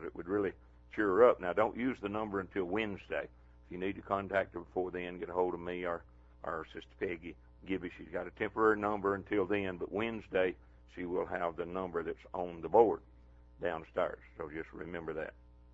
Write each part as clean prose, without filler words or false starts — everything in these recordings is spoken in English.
that would really cheer her up. Now, don't use the number until Wednesday. If you need to contact her before then, get a hold of me or Sister Peggy Gibby. She's got a temporary number until then, but Wednesday she will have the number that's on the board downstairs. So just remember that.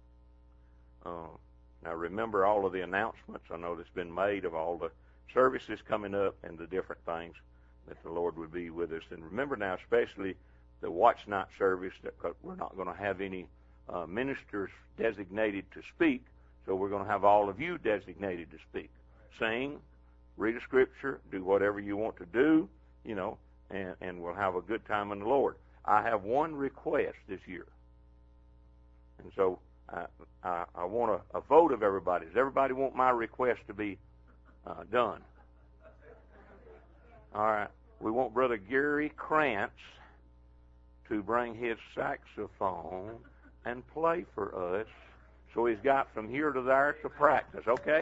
Now remember all of the announcements I know that's been made of all the services coming up and the different things that the Lord would be with us. And remember now, especially the watch night service, that we're not going to have any ministers designated to speak, so we're going to have all of you designated to speak. Sing, read a scripture, do whatever you want to do, and we'll have a good time in the Lord. I have one request this year, and so I want a vote of everybody. Does everybody want my request to be done? All right. We want Brother Gary Krantz to bring his saxophone and play for us, so he's got from here to there to practice, okay?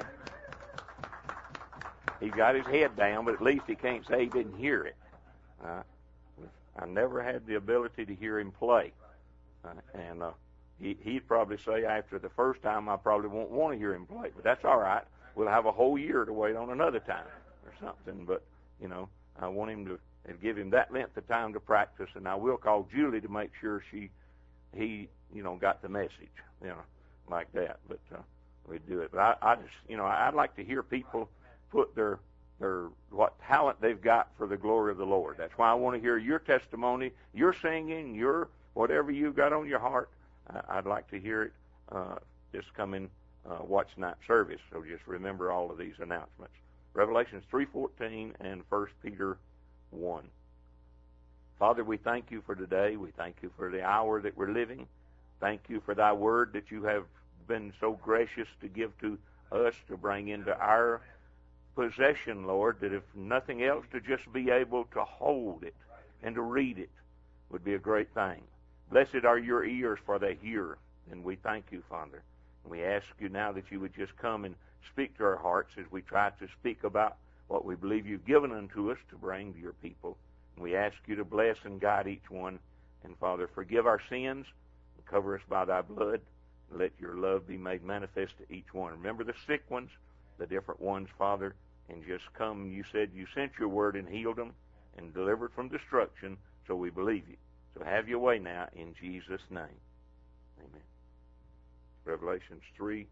He's got his head down, but at least he can't say he didn't hear it. I never had the ability to hear him play. And he'd probably say after the first time I probably won't want to hear him play, but that's all right. We'll have a whole year to wait on another time or something. But, I want him to give him that length of time to practice, and I will call Julie to make sure he got the message, like that. But we do it. But I just, I'd like to hear people put their what talent they've got for the glory of the Lord. That's why I want to hear your testimony, your singing, your whatever you've got on your heart. I'd like to hear it this coming watch night service. So just remember all of these announcements. Revelations 3:14 and 1 Peter 1. Father, we thank you for today. We thank you for the hour that we're living. Thank you for thy word that you have been so gracious to give to us to bring into our possession, Lord, that if nothing else, to just be able to hold it and to read it would be a great thing. Blessed are your ears, for they hear, and we thank you, Father. And we ask you now that you would just come and speak to our hearts as we try to speak about what we believe you've given unto us to bring to your people. And we ask you to bless and guide each one. And, Father, forgive our sins and cover us by thy blood. And let your love be made manifest to each one. Remember the sick ones, the different ones, Father, and just come. You said you sent your word and healed them and delivered from destruction, so we believe you. So have your way now in Jesus' name. Amen. Revelations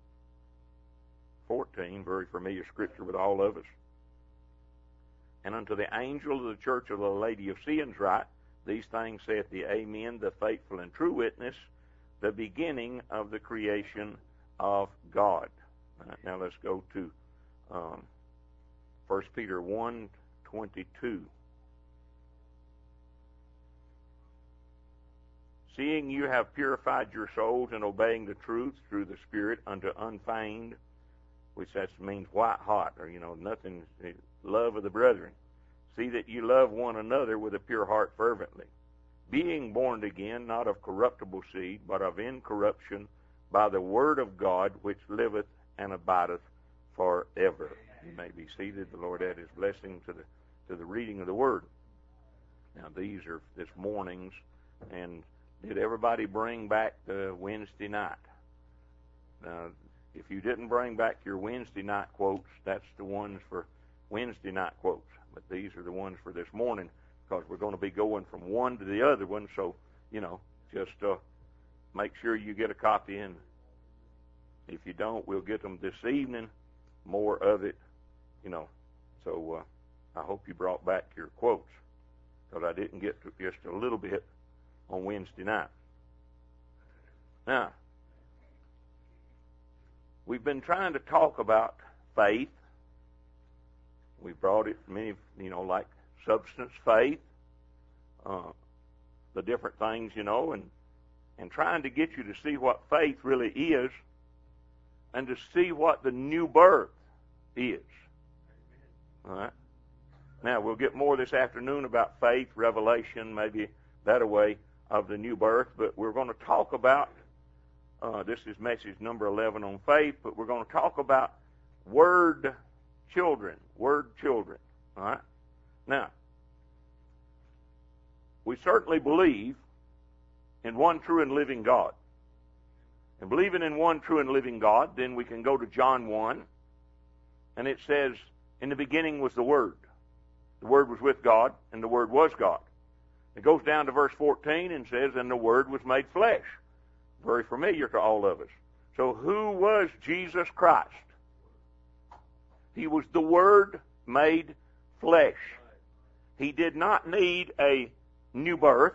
3:14, very familiar scripture with all of us. And unto the angel of the church of the Laodiceans write, these things saith the Amen, the faithful and true witness, the beginning of the creation of God. Now let's go to 1 Peter 1:22. Seeing you have purified your souls in obeying the truth through the Spirit unto unfeigned, which that means white hot, or nothing, love of the brethren. See that you love one another with a pure heart fervently, being born again, not of corruptible seed, but of incorruption, by the word of God, which liveth and abideth forever. You may be seated. The Lord add his blessing to the reading of the word. Now these are this morning's, and did everybody bring back the Wednesday night? Now, if you didn't bring back your Wednesday night quotes, that's the ones for Wednesday night quotes. But these are the ones for this morning, because we're going to be going from one to the other one. So, just make sure you get a copy. And if you don't, we'll get them this evening, more of it, So I hope you brought back your quotes, because I didn't get to just a little bit on Wednesday night. Now, we've been trying to talk about faith. We brought it many, like substance faith, the different things, and trying to get you to see what faith really is and to see what the new birth is. All right? Now, we'll get more this afternoon about faith, revelation, maybe that way of the new birth, but we're going to talk about, this is message number 11 on faith, but we're going to talk about word children. All right? Now, we certainly believe in one true and living God. and believing in one true and living God, then we can go to John 1, and it says, in the beginning was the Word. The Word was with God, and the Word was God. It goes down to verse 14 and says, and the Word was made flesh. Very familiar to all of us. So who was Jesus Christ? He was the Word made flesh. He did not need a new birth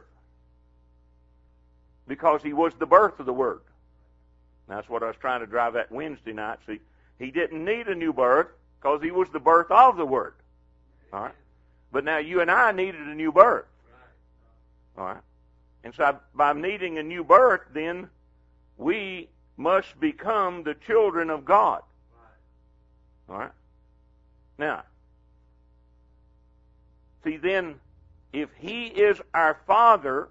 because he was the birth of the Word. That's what I was trying to drive at Wednesday night. See, he didn't need a new birth because he was the birth of the Word. All right? But now you and I needed a new birth. All right? And so by needing a new birth, then we must become the children of God. All right? Now, see then, if he is our Father,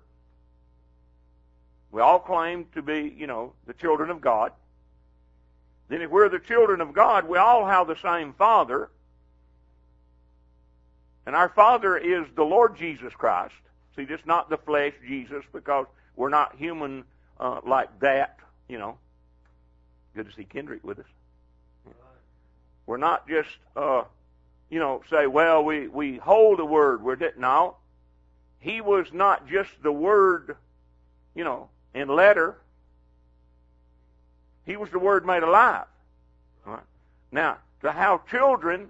we all claim to be, the children of God. Then if we're the children of God, we all have the same Father. And our Father is the Lord Jesus Christ. See, just not the flesh Jesus, because we're not human like that, Good to see Kendrick with us. We're not just, say, well, we hold the Word. No. He was not just the Word, in letter. He was the Word made alive. All right. Now, to have children,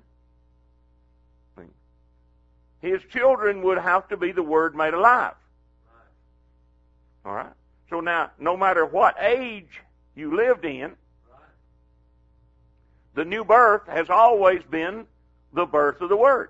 his children would have to be the Word made alive. All right? So now, no matter what age you lived in, the new birth has always been the birth of the Word.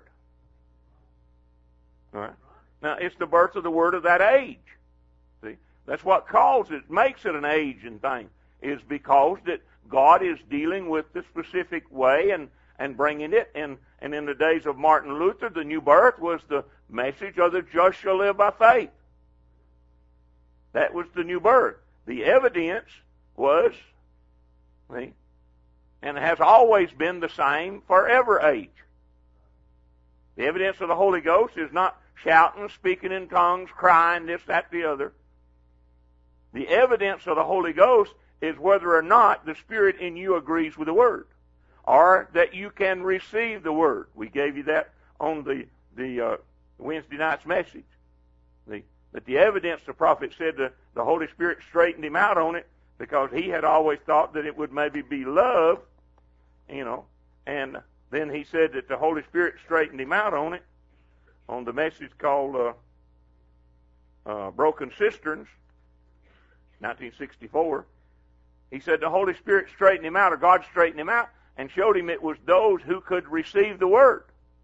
All right? Now, it's the birth of the Word of that age. See? That's what makes it an age and thing, is because that God is dealing with the specific way and bringing it. And in the days of Martin Luther, the new birth was the message of the just shall live by faith. That was the new birth. The evidence was, see, and has always been the same for every age. The evidence of the Holy Ghost is not shouting, speaking in tongues, crying, this, that, the other. The evidence of the Holy Ghost is whether or not the Spirit in you agrees with the Word, or that you can receive the Word. We gave you that on the Wednesday night's message. That the evidence, the prophet said the Holy Spirit straightened him out on it, because he had always thought that it would maybe be love, and then he said that the Holy Spirit straightened him out on it, on the message called Broken Cisterns, 1964. He said the Holy Spirit straightened him out, or God straightened him out, and showed him it was those who could receive the Word.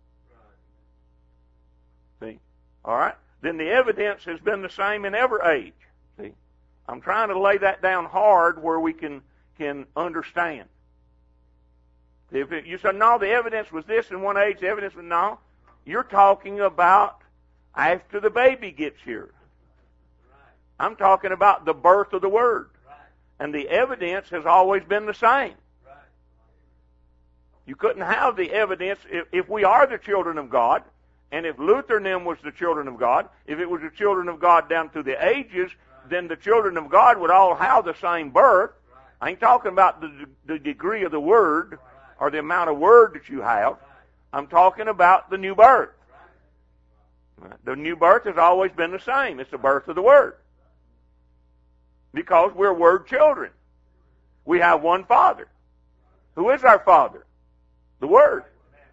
See? All right? Then the evidence has been the same in every age. See? I'm trying to lay that down hard where we can understand. If you say, no, the evidence was this in one age, the evidence was no. You're talking about after the baby gets here. I'm talking about the birth of the Word. And the evidence has always been the same. You couldn't have the evidence if we are the children of God, and if Luther and them was the children of God, if it was the children of God down through the ages, then the children of God would all have the same birth. I ain't talking about the degree of the Word or the amount of Word that you have. I'm talking about the new birth. The new birth has always been the same. It's the birth of the Word. Because we're Word children. We have one Father. Who is our Father? The Word.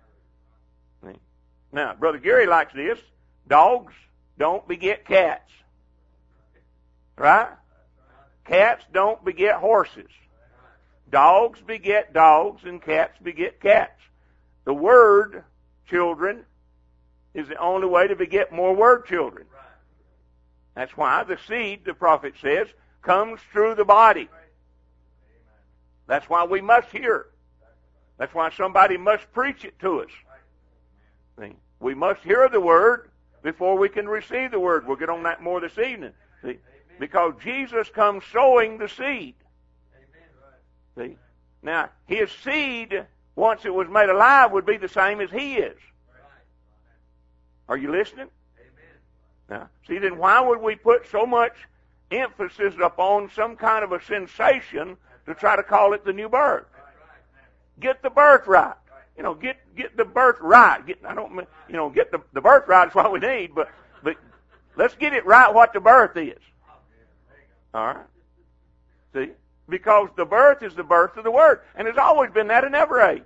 Now, Brother Gary likes this. Dogs don't beget cats. Right? Cats don't beget horses. Dogs beget dogs, and cats beget cats. The Word children is the only way to beget more Word children. That's why the seed, the prophet says, comes through the body. That's why we must hear. That's why somebody must preach it to us. See? We must hear the Word before we can receive the Word. We'll get on that more this evening. See? Because Jesus comes sowing the seed. See? Now, His seed, once it was made alive, would be the same as He is. Are you listening? Now, see, then why would we put so much emphasis upon some kind of a sensation to try to call it the new birth. Get the birth right. Get the birth right. Get the birth right is what we need, but let's get it right what the birth is. All right? See? Because the birth is the birth of the Word. And it's always been that in every age.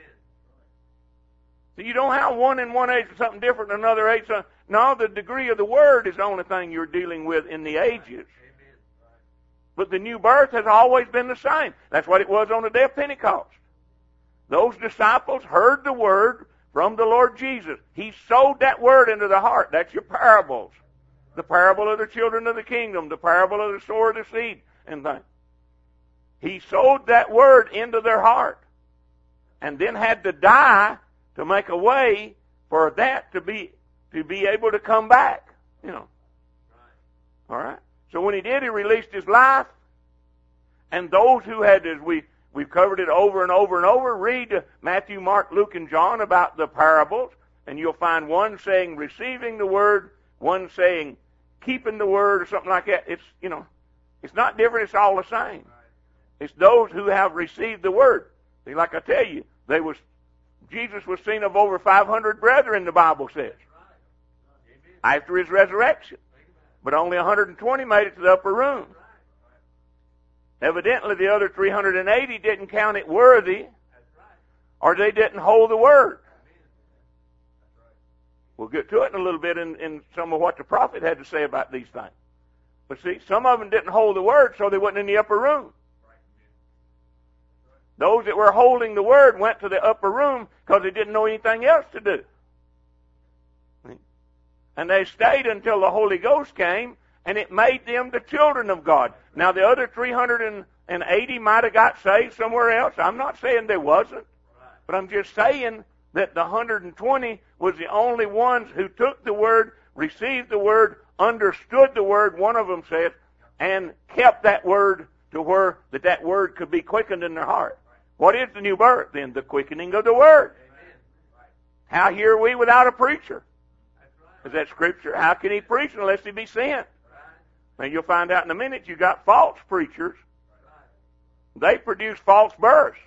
So you don't have one in one age or something different in another age. No, the degree of the Word is the only thing you're dealing with in the ages. But the new birth has always been the same. That's what it was on the day of Pentecost. Those disciples heard the Word from the Lord Jesus. He sowed that Word into the heart. That's your parables. The parable of the children of the kingdom, the parable of the sower of the seed, and things. He sowed that Word into their heart and then had to die to make a way for that to be able to come back. All right? So when He did, He released His life. And those who had, as we've covered it over and over and over, read Matthew, Mark, Luke, and John about the parables, and you'll find one saying receiving the Word, one saying keeping the Word, or something like that. It's not different. It's all the same. It's those who have received the Word. See, like I tell you, Jesus was seen of over 500 brethren, the Bible says, after His resurrection. But only 120 made it to the upper room. Evidently, the other 380 didn't count it worthy, or they didn't hold the Word. We'll get to it in a little bit in some of what the prophet had to say about these things. But see, some of them didn't hold the Word, so they wasn't in the upper room. Those that were holding the Word went to the upper room because they didn't know anything else to do. And they stayed until the Holy Ghost came, and it made them the children of God. Now, the other 380 might have got saved somewhere else. I'm not saying they wasn't, but I'm just saying that the 120 was the only ones who took the Word, received the Word, understood the Word, one of them said, and kept that Word to where that Word could be quickened in their heart. What is the new birth? Then the quickening of the Word. How hear we without a preacher? Is that Scripture? How can he preach unless he be sent? And you'll find out in a minute you got false preachers. They produce false births.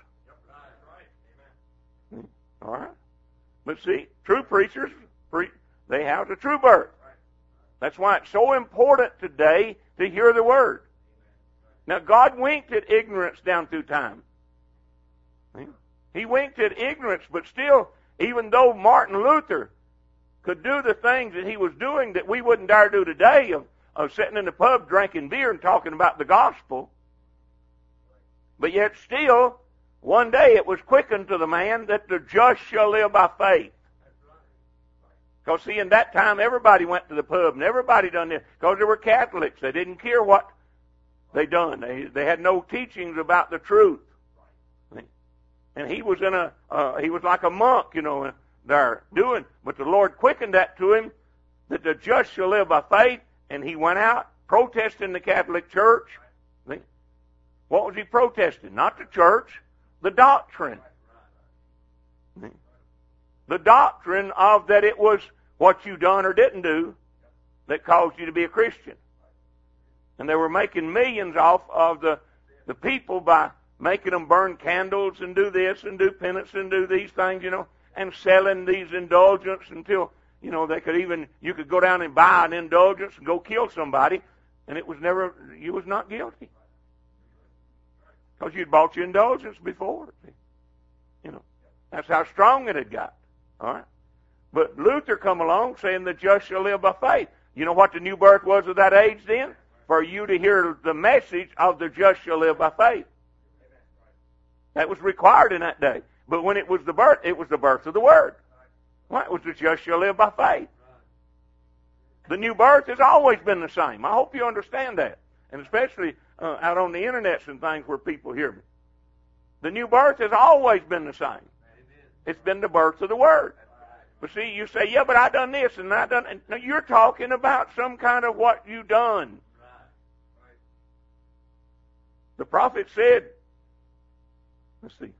All right? But see, true preachers, they have the true birth. That's why it's so important today to hear the Word. Now, God winked at ignorance down through time. He winked at ignorance, but still, even though Martin Luther could do the things that he was doing that we wouldn't dare do today, of sitting in the pub drinking beer and talking about the gospel, but yet still, one day it was quickened to the man that the just shall live by faith. Because see, in that time, everybody went to the pub and everybody done this. Because they were Catholics. They didn't care what they done. They had no teachings about the truth. And he was he was like a monk, there doing. But the Lord quickened that to him, that the just shall live by faith. And he went out protesting the Catholic Church. What was he protesting? Not the church, the doctrine. The doctrine of that it was what you done or didn't do that caused you to be a Christian. And they were making millions off of the people by making them burn candles and do this and do penance and do these things, and selling these indulgences until, they could you could go down and buy an indulgence and go kill somebody, and you was not guilty. Because you'd bought your indulgence before. That's how strong it had got. All right? But Luther come along saying the just shall live by faith. You know what the new birth was of that age then? For you to hear the message of the just shall live by faith. That was required in that day. But when it was the birth of the Word. Well, it was the just shall live by faith. The new birth has always been the same. I hope you understand that. And especially out on the internets and things where people hear me. The new birth has always been the same. It's been the birth of the Word. But see, you say, yeah, but I done this and I done... No, you're talking about some kind of what you done. The prophet said, let's see.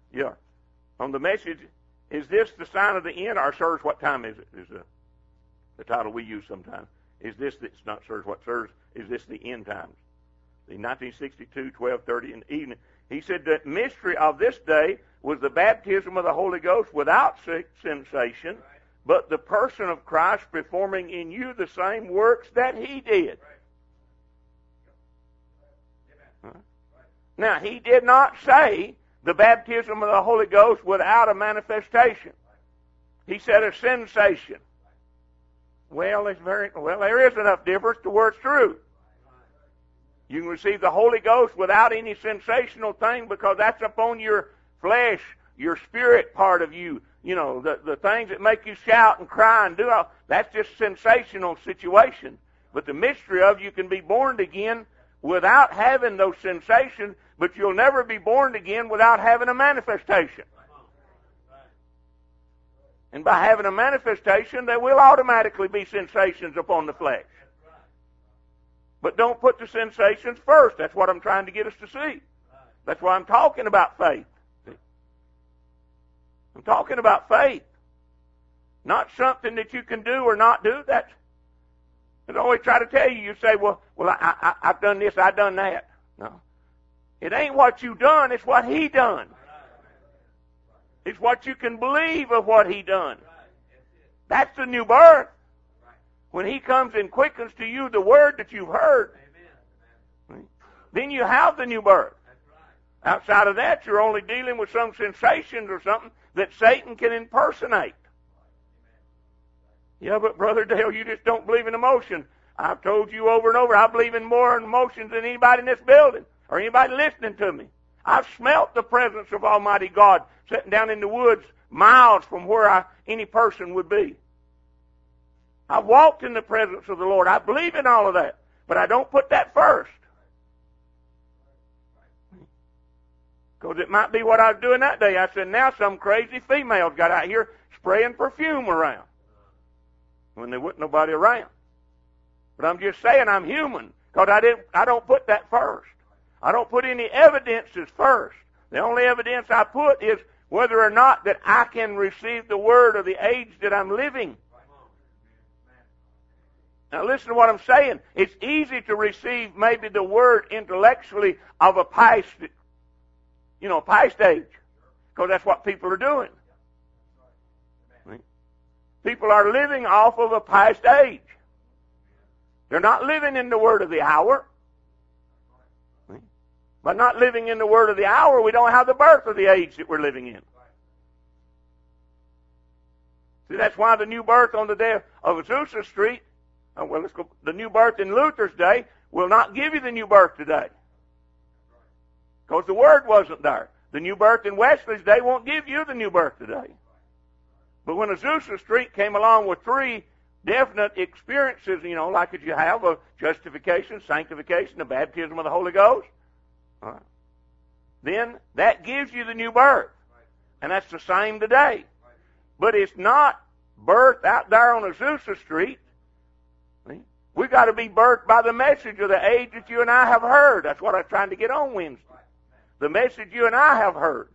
On the message, is this the sign of the end? Or, sirs, what time is it? the title we use sometimes. Is this, it's not sirs what sirs, is this the end times? The 1962, 12:30 in the evening. He said that mystery of this day was the baptism of the Holy Ghost without sensation, but the person of Christ performing in you the same works that he did. Now, he did not say the baptism of the Holy Ghost without a manifestation. He said a sensation. Well, there is enough difference to where it's true. You can receive the Holy Ghost without any sensational thing because that's upon your flesh, your spirit part of you. You know, the things that make you shout and cry and do all, that's just sensational situation. But the mystery of you can be born again without having those sensations, but you'll never be born again without having a manifestation. And by having a manifestation, there will automatically be sensations upon the flesh. But don't put the sensations first. That's what I'm trying to get us to see. That's why I'm talking about faith. I'm talking about faith. Not something that you can do or not do. That's I always try to tell you, you say, well, I've done this, I've done that. No. It ain't what you done, it's what he done. It's what you can believe of what he done. That's the new birth. When he comes and quickens to you the word that you've heard, then you have the new birth. Outside of that, you're only dealing with some sensations or something that Satan can impersonate. Yeah, but Brother Dale, you just don't believe in emotion. I've told you over and over, I believe in more emotions than anybody in this building or anybody listening to me. I've smelt the presence of Almighty God sitting down in the woods miles from where any person would be. I've walked in the presence of the Lord. I believe in all of that. But I don't put that first. Because it might be what I was doing that day. I said, now some crazy females got out here spraying perfume around when there wasn't nobody around. But I'm just saying I'm human because I don't put that first. I don't put any evidences first. The only evidence I put is whether or not that I can receive the word of the age that I'm living. Now listen to what I'm saying. It's easy to receive maybe the word intellectually of a past age. Because that's what people are doing. People are living off of a past age. They're not living in the word of the hour. By not living in the word of the hour, we don't have the birth of the age that we're living in. See, that's why the new birth on the day of Azusa Street, the new birth in Luther's day, will not give you the new birth today. Because the word wasn't there. The new birth in Wesley's day won't give you the new birth today. But when Azusa Street came along with three definite experiences, like that you have of justification, sanctification, the baptism of the Holy Ghost, then that gives you the new birth. And that's the same today. But it's not birth out there on Azusa Street. We've got to be birthed by the message of the age that you and I have heard. That's what I was trying to get on Wednesday. The message you and I have heard.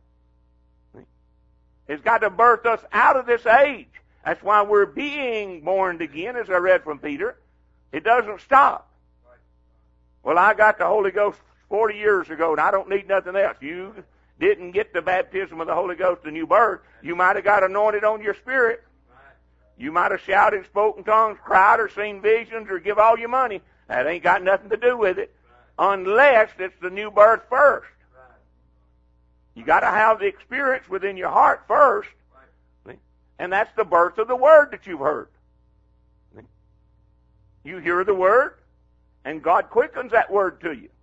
It's got to birth us out of this age. That's why we're being born again, as I read from Peter. It doesn't stop. Well, I got the Holy Ghost 40 years ago, and I don't need nothing else. You didn't get the baptism of the Holy Ghost, the new birth. You might have got anointed on your spirit. You might have shouted, spoken tongues, cried, or seen visions, or give all your money. That ain't got nothing to do with it, unless it's the new birth first. You got to have the experience within your heart first, and that's the birth of the word that you've heard. You hear the word, and God quickens that word to you.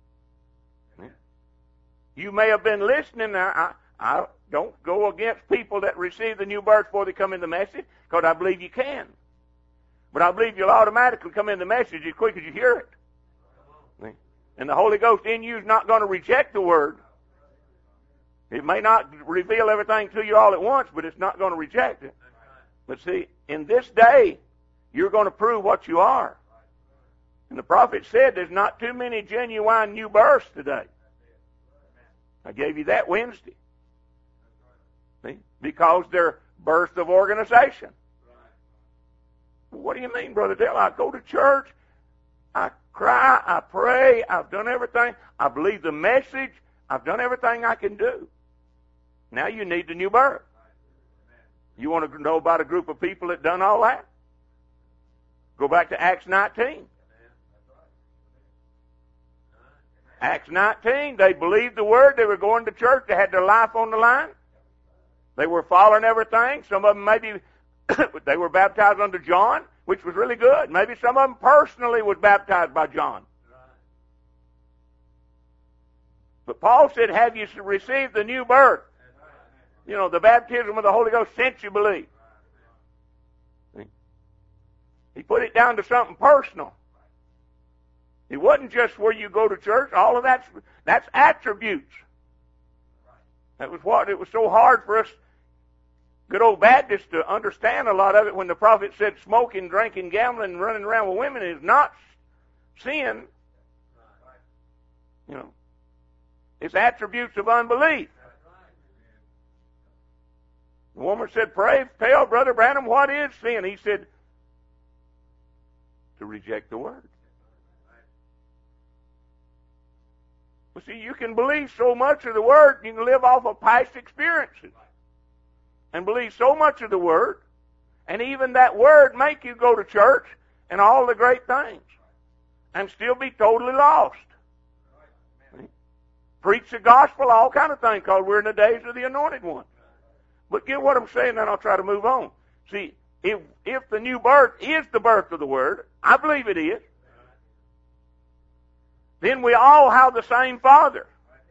You may have been listening. Now, I don't go against people that receive the new birth before they come in the message, because I believe you can. But I believe you'll automatically come in the message as quick as you hear it. And the Holy Ghost in you is not going to reject the word. It may not reveal everything to you all at once, but it's not going to reject it. But see, in this day, you're going to prove what you are. And the prophet said there's not too many genuine new births today. I gave you that Wednesday. See? Because they're births of organization. What do you mean, Brother Dale? I go to church, I cry, I pray, I've done everything. I believe the message. I've done everything I can do. Now you need the new birth. You want to know about a group of people that done all that? Go back to Acts 19. Acts 19, they believed the word. They were going to church. They had their life on the line. They were following everything. Some of them maybe they were baptized under John, which was really good. Maybe some of them personally was baptized by John. But Paul said, have you received the new birth? You know, the baptism of the Holy Ghost since you believe. He put it down to something personal. It wasn't just where you go to church. All of that's attributes. That was what it was so hard for us good old Baptists to understand a lot of it when the prophet said smoking, drinking, gambling, and running around with women is not sin. You know, it's attributes of unbelief. The woman said, tell Brother Branham what is sin. He said, to reject the word. Well, see, you can believe so much of the word, you can live off of past experiences. And believe so much of the word, and even that word make you go to church and all the great things, and still be totally lost. Preach the gospel, all kind of things, because we're in the days of the Anointed One. But get what I'm saying, then I'll try to move on. See, if the new birth is the birth of the Word, I believe it is, then we all have the same Father.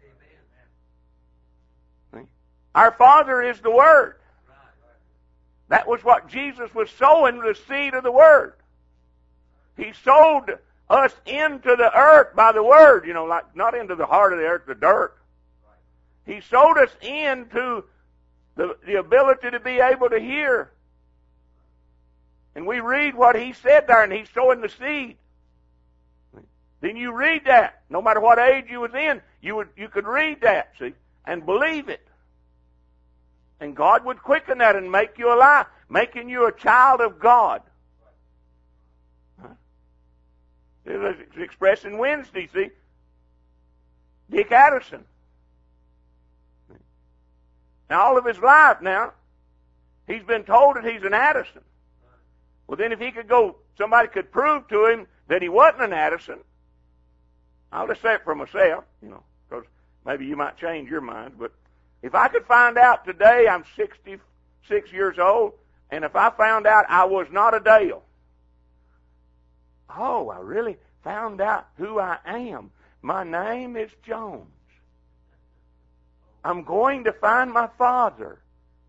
Our Father is the Word. That was what Jesus was sowing, the seed of the Word. He sowed us into the earth by the Word, you know, like not into the heart of the earth, the dirt. He sowed us into the ability to be able to hear. And we read what He said there, and He's sowing the seed. Then you read that. No matter what age you was in, you could read that, see, and believe it. And God would quicken that and make you alive, making you a child of God. It was expressed in Wednesday, see. Dick Addison. Now, all of his life now, he's been told that he's an Addison. Well, then if he could go, somebody could prove to him that he wasn't an Addison. I'll just say it for myself, you know, because maybe you might change your mind. But if I could find out today, I'm 66 years old, and if I found out I was not a Dale, oh, I really found out who I am. My name is Jones. I'm going to find my father.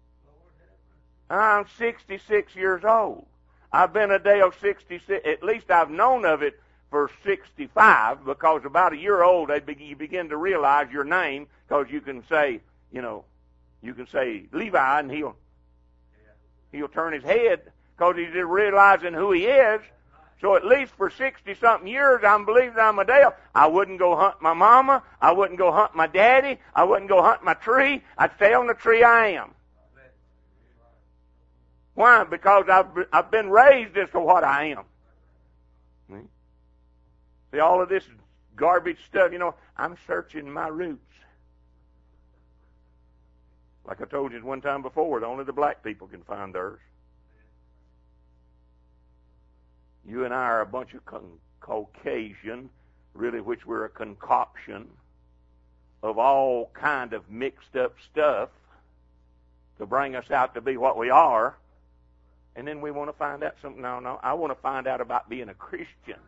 I'm 66 years old. I've been a Dale 66. At least I've known of it for 65, because about a year old you begin to realize your name, because you can say, you know, you can say Levi, and he'll turn his head because he's just realizing who he is. So at least for 60-something years, I'm believing I'm a Dale. I wouldn't go hunt my mama. I wouldn't go hunt my daddy. I wouldn't go hunt my tree. I'd stay on the tree I am. Why? Because I've been raised as to what I am. See, all of this garbage stuff, you know, I'm searching my roots. Like I told you one time before, only the black people can find theirs. You and I are a bunch of Caucasian, really, which we're a concoction of all kind of mixed up stuff to bring us out to be what we are. And then we want to find out something. No, I want to find out about being a Christian.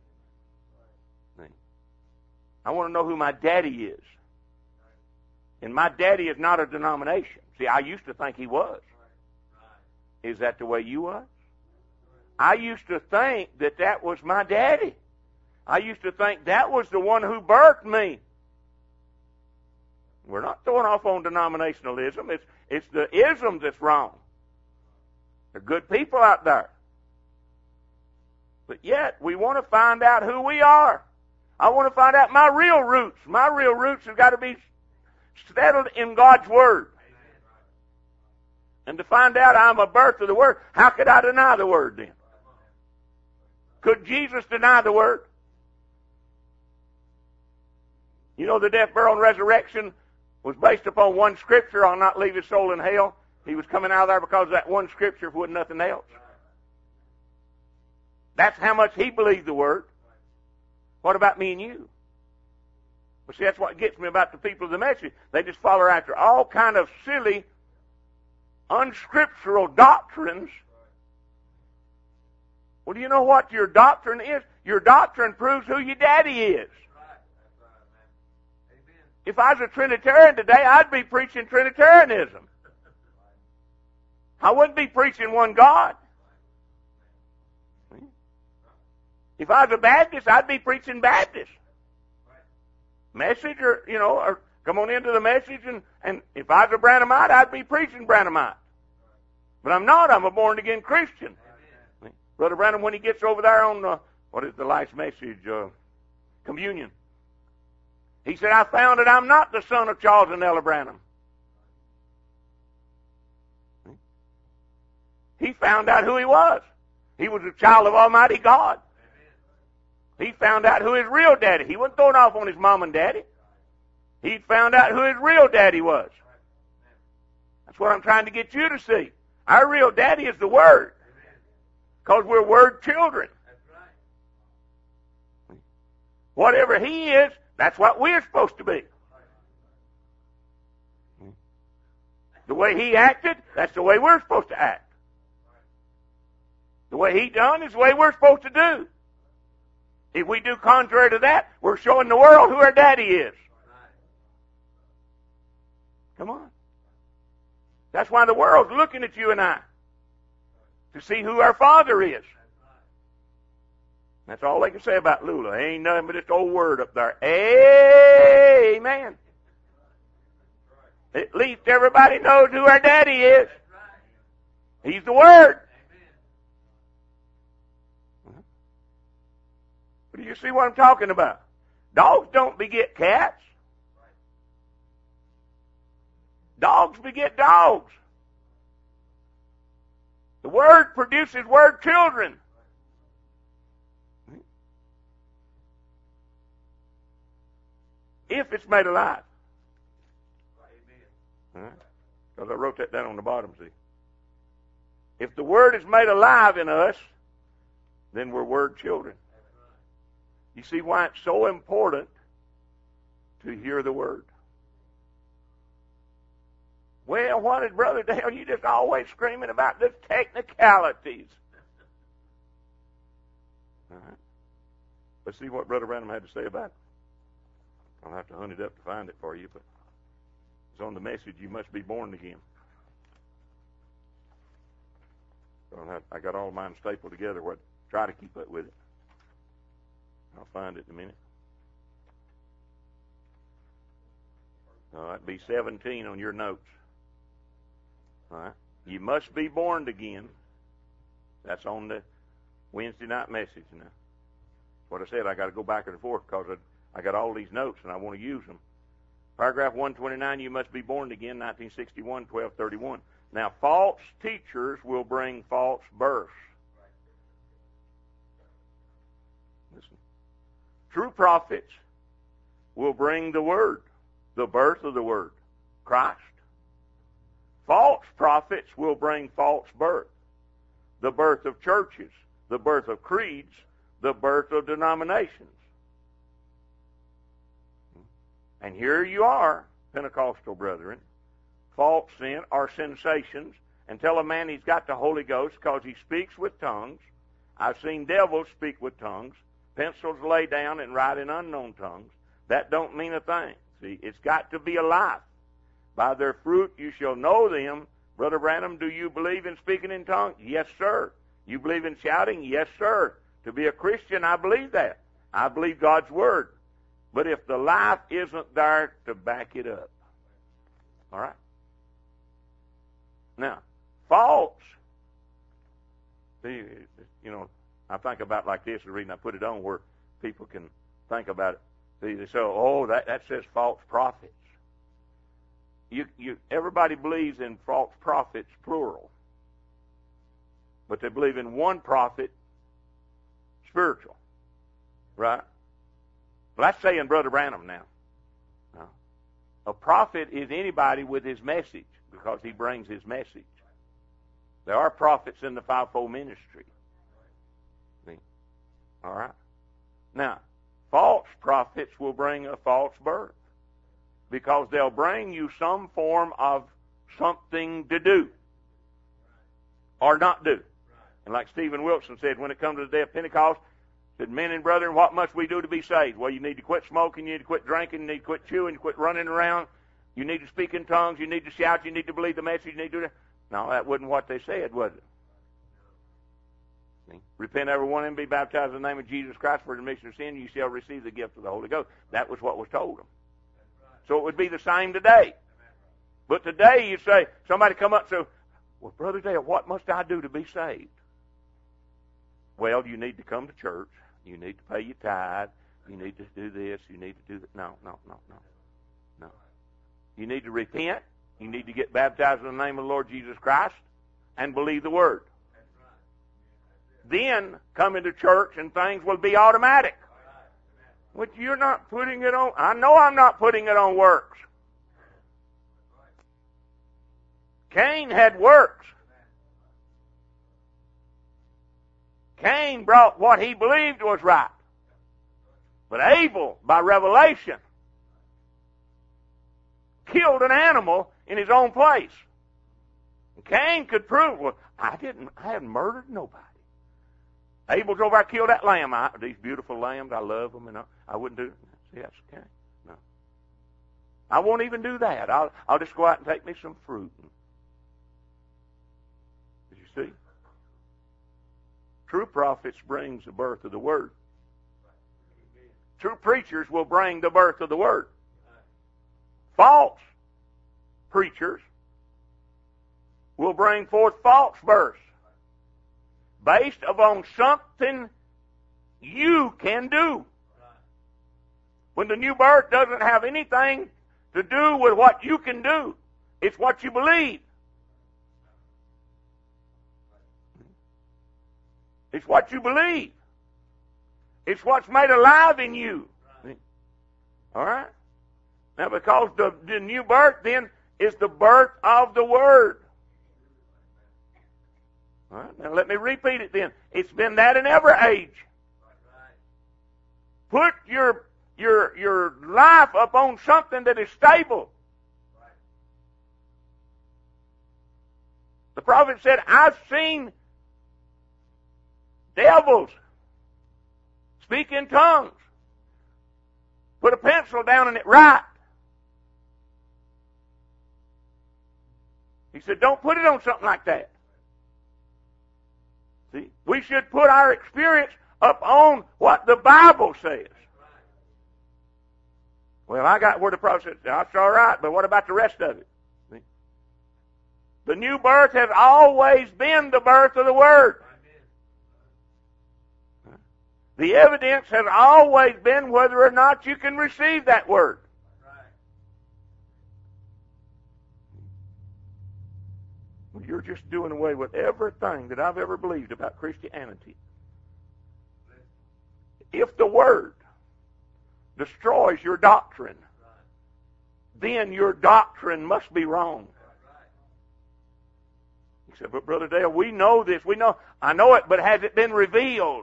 I want to know who my daddy is. And my daddy is not a denomination. See, I used to think he was. Is that the way you was? I used to think that was my daddy. I used to think that was the one who birthed me. We're not throwing off on denominationalism. It's the ism that's wrong. There are good people out there. But yet, we want to find out who we are. I want to find out my real roots. My real roots have got to be settled in God's Word. And to find out I'm a birth of the Word, how could I deny the Word then? Could Jesus deny the Word? You know, the death, burial, and resurrection was based upon one Scripture, I'll not leave his soul in hell. He was coming out of there because of that one Scripture, if it was nothing else. That's how much he believed the Word. What about me and you? Well, see, that's what gets me about the people of the message. They just follow after all kind of silly, unscriptural doctrines. Well, do you know what your doctrine is? Your doctrine proves who your daddy is. If I was a Trinitarian today, I'd be preaching Trinitarianism. I wouldn't be preaching one God. If I was a Baptist, I'd be preaching Baptist. Message or come on into the message, and if I was a Branhamite, I'd be preaching Branhamite. But I'm not. I'm a born-again Christian. Amen. Brother Branham, when he gets over there on, what is the last message? Communion. He said, I found that I'm not the son of Charles and Ella Branham. He found out who he was. He was a child of Almighty God. He found out who his real daddy. He wasn't thrown off on his mom and daddy. He found out who his real daddy was. That's what I'm trying to get you to see. Our real daddy is the Word. Because we're Word children. Whatever he is, that's what we're supposed to be. The way he acted, that's the way we're supposed to act. The way he done is the way we're supposed to do. If we do contrary to that, we're showing the world who our daddy is. Come on. That's why the world's looking at you and I. To see who our Father is. That's all they can say about Lula. Ain't nothing but this old word up there. Amen. At least everybody knows who our daddy is. He's the Word. Do you see what I'm talking about? Dogs don't beget cats. Dogs beget dogs. The Word produces Word children. If it's made alive. Because I wrote that down on the bottom, see. If the Word is made alive in us, then we're Word children. You see why it's so important to hear the Word. Well, what is Brother Dale? You just always screaming about the technicalities. All right. Let's see what Brother Branham had to say about it. I'll have to hunt it up to find it for you, but it's on the message, you must be born again. So I got all mine stapled together. Try to keep up with it. I'll find it in a minute. It'd be 17 on your notes. All right. You must be born again. That's on the Wednesday night message now. What I said, I got to go back and forth because I got all these notes and I want to use them. Paragraph 129, you must be born again, 1961, 1231. Now, false teachers will bring false births. Listen. True prophets will bring the Word, the birth of the Word, Christ. False prophets will bring false birth, the birth of churches, the birth of creeds, the birth of denominations. And here you are, Pentecostal brethren, false sin are sensations, and tell a man he's got the Holy Ghost because he speaks with tongues. I've seen devils speak with tongues. Pencils lay down and write in unknown tongues. That don't mean a thing. See, it's got to be a life. By their fruit you shall know them. Brother Branham, do you believe in speaking in tongues? Yes, sir. You believe in shouting? Yes, sir. To be a Christian, I believe that. I believe God's Word. But if the life isn't there to back it up. All right? Now, false. See, I think about like this, the reason I put it on where people can think about it. See, they say, that says false prophets. Everybody believes in false prophets, plural. But they believe in one prophet spiritual. Right? Well, that's saying Brother Branham now. No. A prophet is anybody with his message because he brings his message. There are prophets in the fivefold ministry. See? All right? Now, false prophets will bring a false birth because they'll bring you some form of something to do or not do. And like Stephen Wilson said, when it comes to the day of Pentecost, said, men and brethren, what must we do to be saved? Well, you need to quit smoking, you need to quit drinking, you need to quit chewing, you quit running around, you need to speak in tongues, you need to shout, you need to believe the message, you need to do that. No, that wasn't what they said, was it? See? Repent every one and be baptized in the name of Jesus Christ for the remission of sin, you shall receive the gift of the Holy Ghost. That was what was told them. So it would be the same today. But today you say, somebody come up and say, well, Brother Dale, what must I do to be saved? Well, you need to come to church. You need to pay your tithe. You need to do this. You need to do that. No. You need to repent. You need to get baptized in the name of the Lord Jesus Christ and believe the Word. Then come into church and things will be automatic. But you're not putting it on. I know I'm not putting it on works. Cain had works. Cain brought what he believed was right. But Abel, by revelation, killed an animal in his own place. And Cain could prove, well, I hadn't murdered nobody. Abel drove out and killed that lamb. These beautiful lambs, I love them, and I wouldn't do it. Yes, Cain. No. I won't even do that. I'll just go out and take me some fruit. Did you see? True prophets brings the birth of the Word. True preachers will bring the birth of the Word. False preachers will bring forth false births based upon something you can do. When the new birth doesn't have anything to do with what you can do, it's what you believe. It's what you believe. It's what's made alive in you. All right? Now, because the new birth then is the birth of the Word. All right? Now, let me repeat it then. It's been that in every age. Put your life upon something that is stable. The prophet said, I've seen devils speak in tongues. Put a pencil down and it write. He said, don't put it on something like that. See, we should put our experience up on what the Bible says. Well, I got where the prophet said, that's all right, but what about the rest of it? See? The new birth has always been the birth of the Word. The evidence has always been whether or not you can receive that Word. Well, you're just doing away with everything that I've ever believed about Christianity. If the Word destroys your doctrine, then your doctrine must be wrong. He said, but Brother Dale, we know this. I know it, but has it been revealed?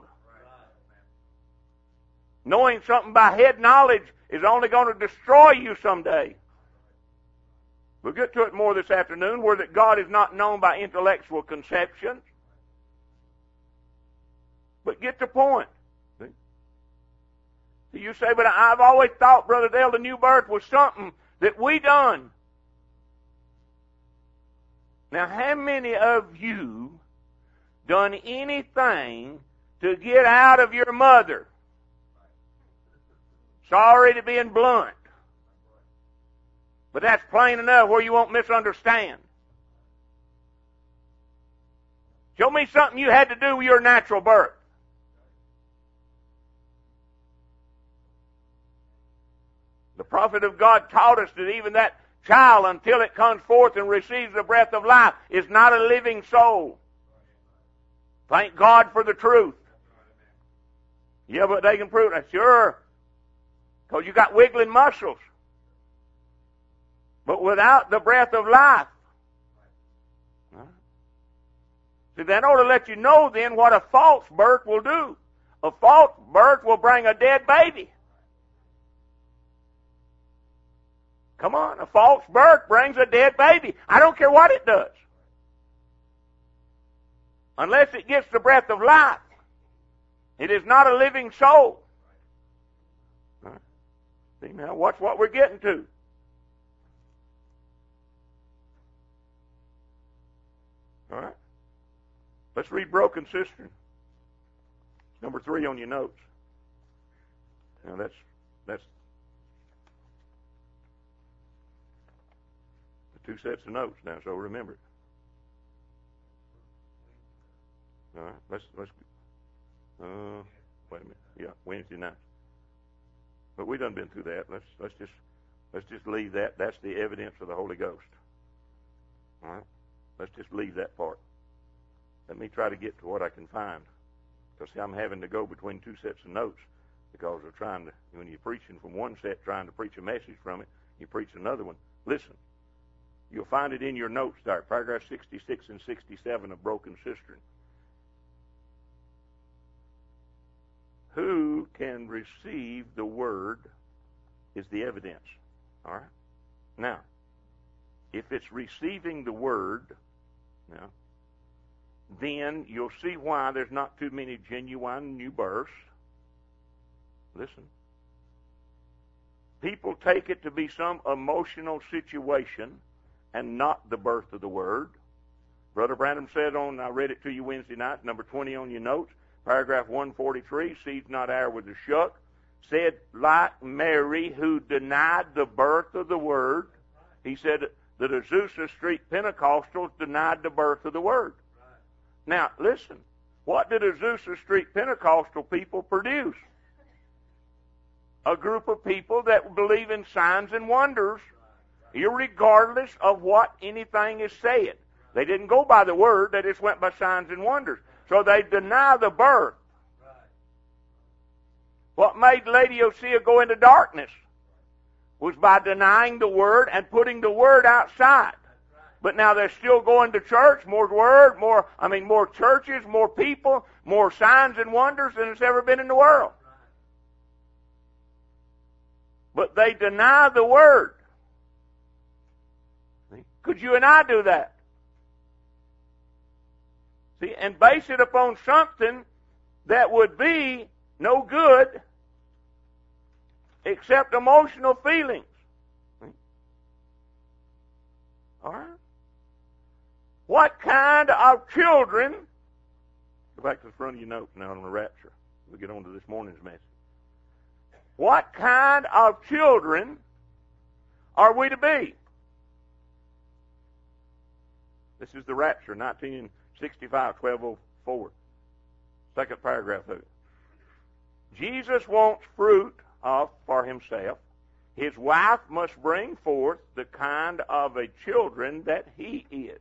Knowing something by head knowledge is only going to destroy you someday. We'll get to it more this afternoon, where that God is not known by intellectual conceptions. But get the point. See? So you say, but I've always thought, Brother Dale, the new birth was something that we done. Now, how many of you done anything to get out of your mother? Sorry to being blunt. But that's plain enough where you won't misunderstand. Show me something you had to do with your natural birth. The prophet of God taught us that even that child, until it comes forth and receives the breath of life, is not a living soul. Thank God for the truth. Yeah, but they can prove it. Sure, because you got wiggling muscles. But without the breath of life. See, that ought to let you know then what a false birth will do. A false birth will bring a dead baby. Come on, a false birth brings a dead baby. I don't care what it does. Unless it gets the breath of life. It is not a living soul. See, now watch what we're getting to. All right? Let's read broken cistern. Number 3 on your notes. Now that's the 2 sets of notes now, so remember it. All right, let's wait a minute. Yeah, Wednesday night. But we done been through that. Let's just leave that. That's the evidence of the Holy Ghost. All right? Let's just leave that part. Let me try to get to what I can find. Because, see, I'm having to go between 2 sets of notes because of trying to, when you're preaching from one set, trying to preach a message from it, you preach another one. Listen, you'll find it in your notes there, paragraph 66 and 67 of Broken Cistern. Who can receive the Word is the evidence. All right? Now, if it's receiving the Word, now, then you'll see why there's not too many genuine new births. Listen. People take it to be some emotional situation and not the birth of the Word. Brother Branham said I read it to you Wednesday night, number 20 on your notes, paragraph 143, seeds not hour with the shuck, said, like Mary who denied the birth of the Word, he said that Azusa Street Pentecostals denied the birth of the Word. Now, listen, what did Azusa Street Pentecostal people produce? A group of people that believe in signs and wonders, irregardless of what anything is said. They didn't go by the Word, they just went by signs and wonders. So they deny the birth. What made Laodicea go into darkness was by denying the Word and putting the Word outside. But now they're still going to church, more Word, more churches, more people, more signs and wonders than it's ever been in the world. But they deny the Word. Could you and I do that? See, and base it upon something that would be no good except emotional feelings. All right? What kind of children, go back to the front of your notes now on the rapture. We'll get on to this morning's message. What kind of children are we to be? This is the rapture, 1965, 1204. Second paragraph of it. Jesus wants fruit for himself. His wife must bring forth the kind of a children that he is.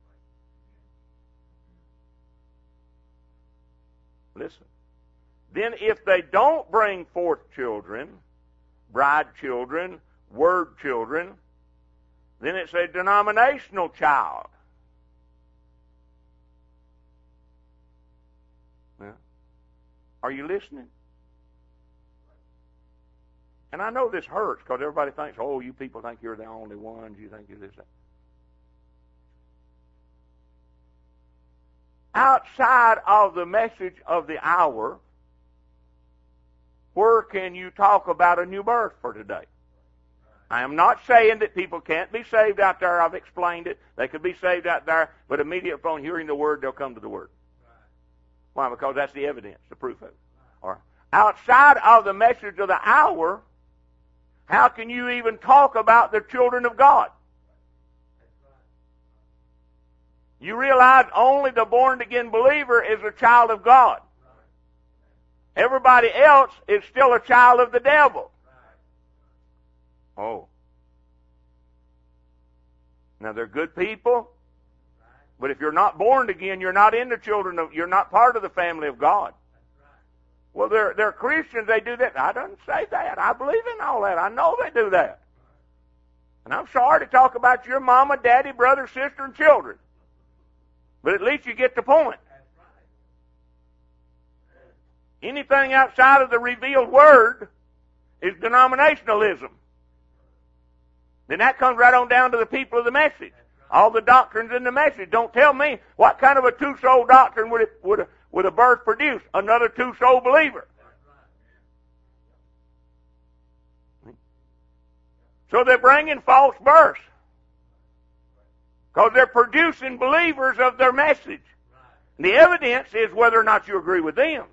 Listen. Then if they don't bring forth children, bride children, word children, then it's a denominational child. Now, are you listening? And I know this hurts because everybody thinks, oh, you people think you're the only ones, you think you're this, that. Outside of the message of the hour, where can you talk about a new birth for today? I am not saying that people can't be saved out there. I've explained it. They could be saved out there, but immediately upon hearing the Word, they'll come to the Word. Why? Because that's the evidence, the proof of it. All right. Outside of the message of the hour, how can you even talk about the children of God? You realize only the born-again believer is a child of God. Everybody else is still a child of the devil. Oh. Now they're good people, but if you're not born again, you're not in the children of, you're not part of the family of God. Well, they're Christians, they do that. I don't say that. I believe in all that. I know they do that. And I'm sorry to talk about your mama, daddy, brother, sister, and children. But at least you get the point. Anything outside of the revealed Word is denominationalism. Then that comes right on down to the people of the message. All the doctrines in the message. Don't tell me what kind of a two-soul doctrine would a birth produce. Another two-soul believer. So they're bringing false births. Because they're producing believers of their message. And the evidence is whether or not you agree with them.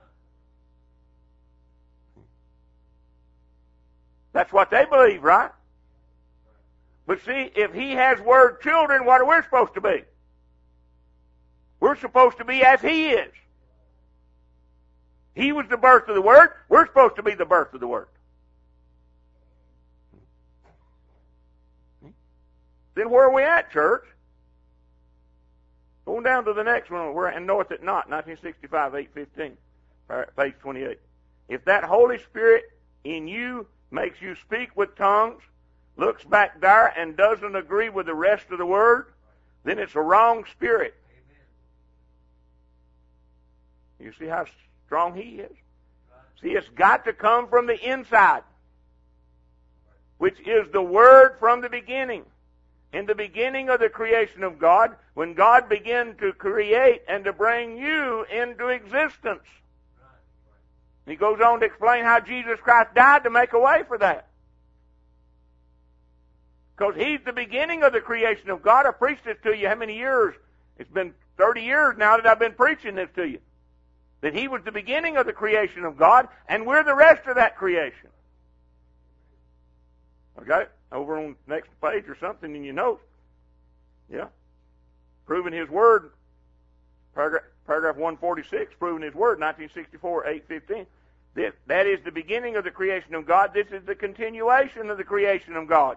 That's what they believe, right? But see, if he has word children, what are we supposed to be? We're supposed to be as he is. He was the birth of the Word. We're supposed to be the birth of the Word. Then where are we at, church? Going down to the next one. We're in Knoweth It Not, 1965, 815, page 28. If that Holy Spirit in you makes you speak with tongues, looks back there and doesn't agree with the rest of the Word, then it's a wrong spirit. You see how strong he is? See, it's got to come from the inside, which is the Word from the beginning. In the beginning of the creation of God, when God began to create and to bring you into existence. He goes on to explain how Jesus Christ died to make a way for that. Because He's the beginning of the creation of God. I preached this to you how many years? It's been 30 years now that I've been preaching this to you. That He was the beginning of the creation of God, and we're the rest of that creation. Okay? Over on the next page or something in your notes. Yeah. Proving His Word. Paragraph 146, Proving His Word, 1964, 815. That is the beginning of the creation of God. This is the continuation of the creation of God.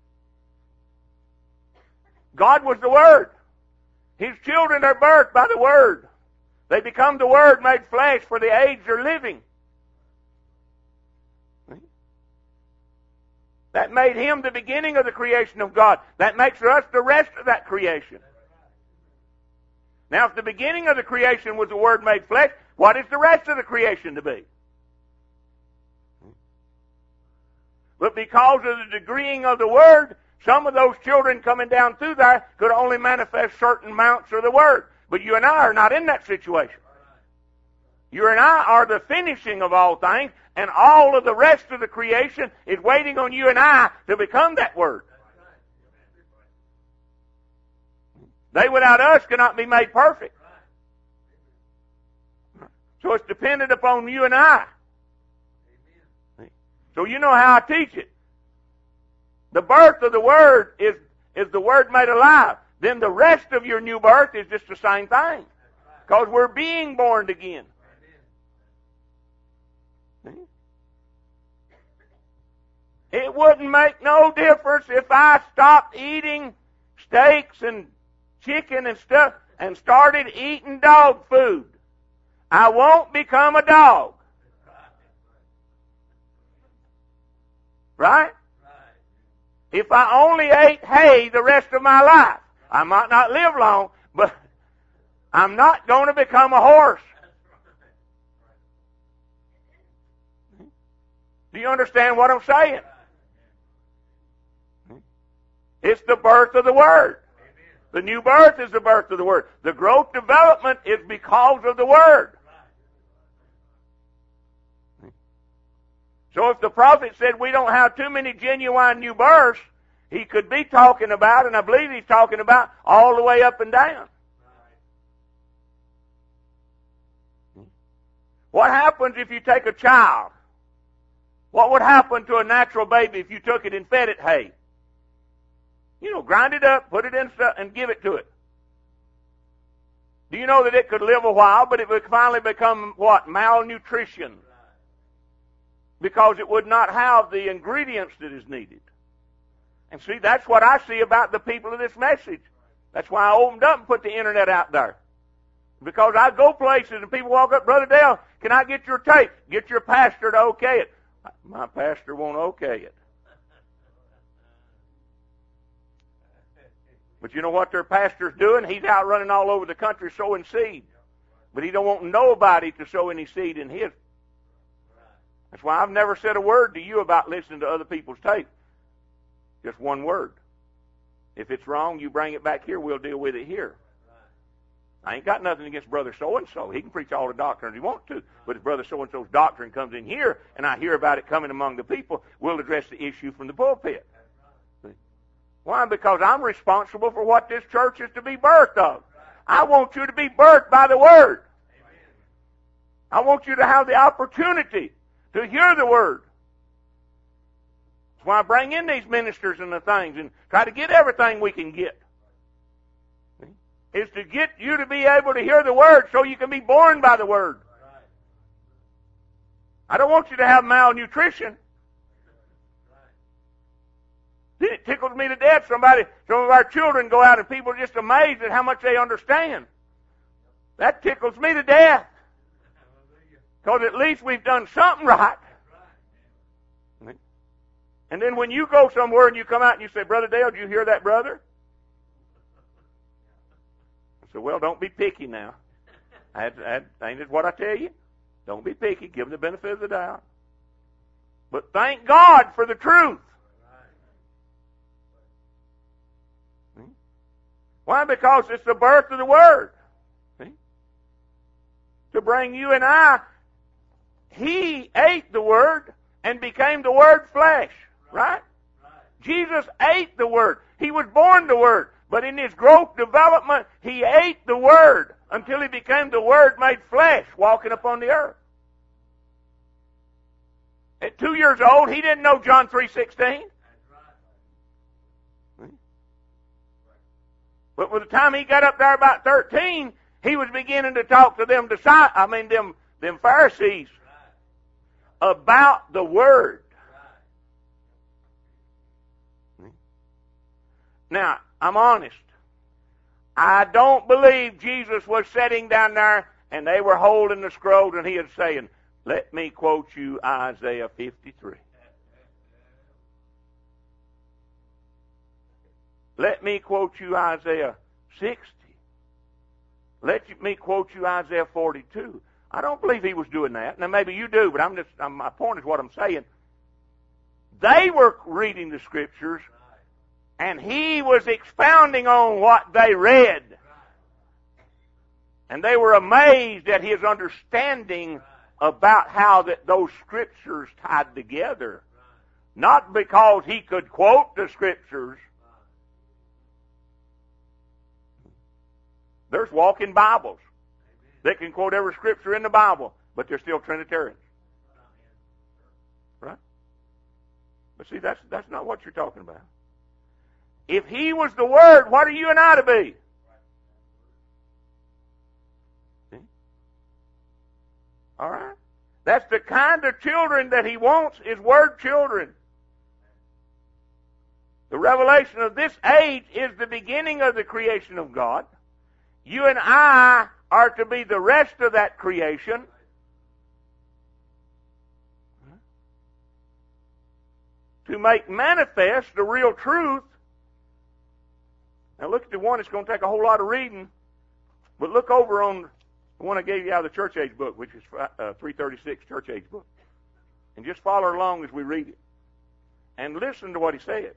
God was the Word. His children are birthed by the Word. They become the Word made flesh for the age they're living. That made Him the beginning of the creation of God. That makes us the rest of that creation. Now, if the beginning of the creation was the Word made flesh, what is the rest of the creation to be? But because of the degreeing of the Word, some of those children coming down through there could only manifest certain amounts of the Word. But you and I are not in that situation. You and I are the finishing of all things, and all of the rest of the creation is waiting on you and I to become that Word. They without us cannot be made perfect. So it's dependent upon you and I. So you know how I teach it. The birth of the Word is the Word made alive. Then the rest of your new birth is just the same thing. Because we're being born again. It wouldn't make no difference if I stopped eating steaks and chicken and stuff and started eating dog food. I won't become a dog. Right? If I only ate hay the rest of my life, I might not live long, but I'm not going to become a horse. Do you understand what I'm saying? It's the birth of the Word. The new birth is the birth of the Word. The growth development is because of the Word. So if the prophet said we don't have too many genuine new births, he could be talking about, and I believe he's talking about, all the way up and down. What happens if you take a child? What would happen to a natural baby if you took it and fed it hay? You know, grind it up, put it in stuff, and give it to it. Do you know that it could live a while, but it would finally become what? Malnutrition. Because it would not have the ingredients that is needed. And see, that's what I see about the people of this message. That's why I opened up and put the internet out there. Because I go places and people walk up, Brother Dale, can I get your tape? Get your pastor to okay it. My pastor won't okay it. But you know what their pastor's doing? He's out running all over the country sowing seed. But he don't want nobody to sow any seed in his. That's why I've never said a word to you about listening to other people's tape. Just one word. If it's wrong, you bring it back here, we'll deal with it here. I ain't got nothing against brother so-and-so. He can preach all the doctrines he wants to. But if brother so-and-so's doctrine comes in here, and I hear about it coming among the people, we'll address the issue from the pulpit. Why? Because I'm responsible for what this church is to be birthed of. I want you to be birthed by the Word. I want you to have the opportunity to hear the Word. That's why I bring in these ministers and the things and try to get everything we can get. Is to get you to be able to hear the Word so you can be born by the Word. I don't want you to have malnutrition. It tickles me to death. Some of our children go out and people are just amazed at how much they understand. That tickles me to death. Because at least we've done something right. And then when you go somewhere and you come out and you say, Brother Dale, did you hear that, brother? I said, well, don't be picky now. Ain't it what I tell you? Don't be picky. Give them the benefit of the doubt. But thank God for the truth. Why? Because it's the birth of the Word. See? To bring you and I, He ate the Word and became the Word flesh. Right? Jesus ate the Word. He was born the Word. But in His growth development, He ate the Word until He became the Word made flesh, walking upon the earth. At 2 years old, He didn't know John 3:16. But by the time He got up there about 13, He was beginning to talk to them Pharisees about the Word. Now, I'm honest. I don't believe Jesus was sitting down there and they were holding the scrolls and He was saying, let me quote you Isaiah 53. Let me quote you Isaiah 60. Let me quote you Isaiah 42. I don't believe He was doing that. Now maybe you do, but my point is what I'm saying. They were reading the Scriptures and He was expounding on what they read. And they were amazed at His understanding about how those Scriptures tied together. Not because He could quote the Scriptures. There's walking Bibles that can quote every Scripture in the Bible, but they're still Trinitarians. Right? But see, that's not what you're talking about. If He was the Word, what are you and I to be? See? All right? That's the kind of children that He wants, is Word children. The revelation of this age is the beginning of the creation of God. You and I are to be the rest of that creation. To make manifest the real truth. Now look at the one that's going to take a whole lot of reading. But look over on the one I gave you out of the Church Age book, which is 336 Church Age book. And just follow along as we read it. And listen to what he says.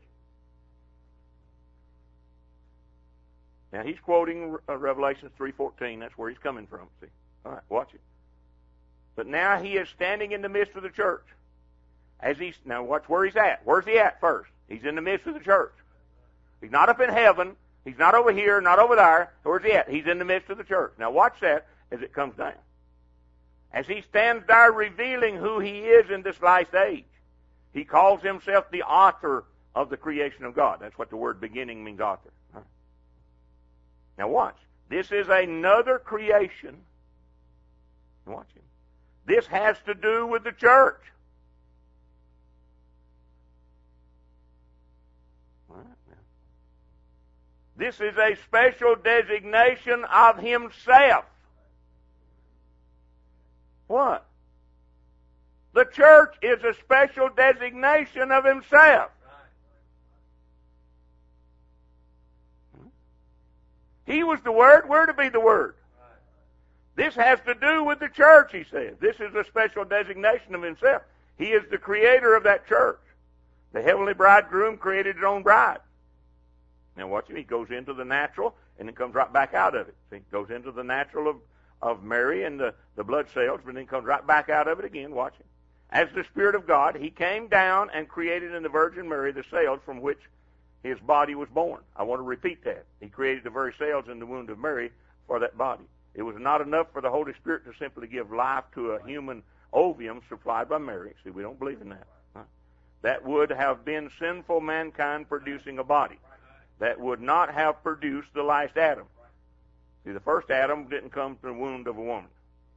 Now he's quoting Revelation 3:14. That's where he's coming from. See? All right, watch it. But now He is standing in the midst of the church. Now watch where He's at. Where's He at first? He's in the midst of the church. He's not up in heaven. He's not over here, not over there. Where's He at? He's in the midst of the church. Now watch that as it comes down. As He stands there revealing who He is in this last age, He calls Himself the author of the creation of God. That's what the word beginning means, author. Now watch. This is another creation. Watch Him. This has to do with the church. This is a special designation of Himself. What? The church is a special designation of Himself. He was the Word, we're to be the Word. This has to do with the church, he says. This is a special designation of Himself. He is the creator of that church. The heavenly bridegroom created his own bride. Now watch him. He goes into the natural and then comes right back out of it. See, he goes into the natural of Mary and the blood cells, but then comes right back out of it again. Watch him. As the Spirit of God, He came down and created in the Virgin Mary the cells from which His body was born. I want to repeat that. He created the very cells in the womb of Mary for that body. It was not enough for the Holy Spirit to simply give life to a human ovum supplied by Mary. See, we don't believe in that. That would have been sinful mankind producing a body. That would not have produced the last Adam. See, the first Adam didn't come from the womb of a woman.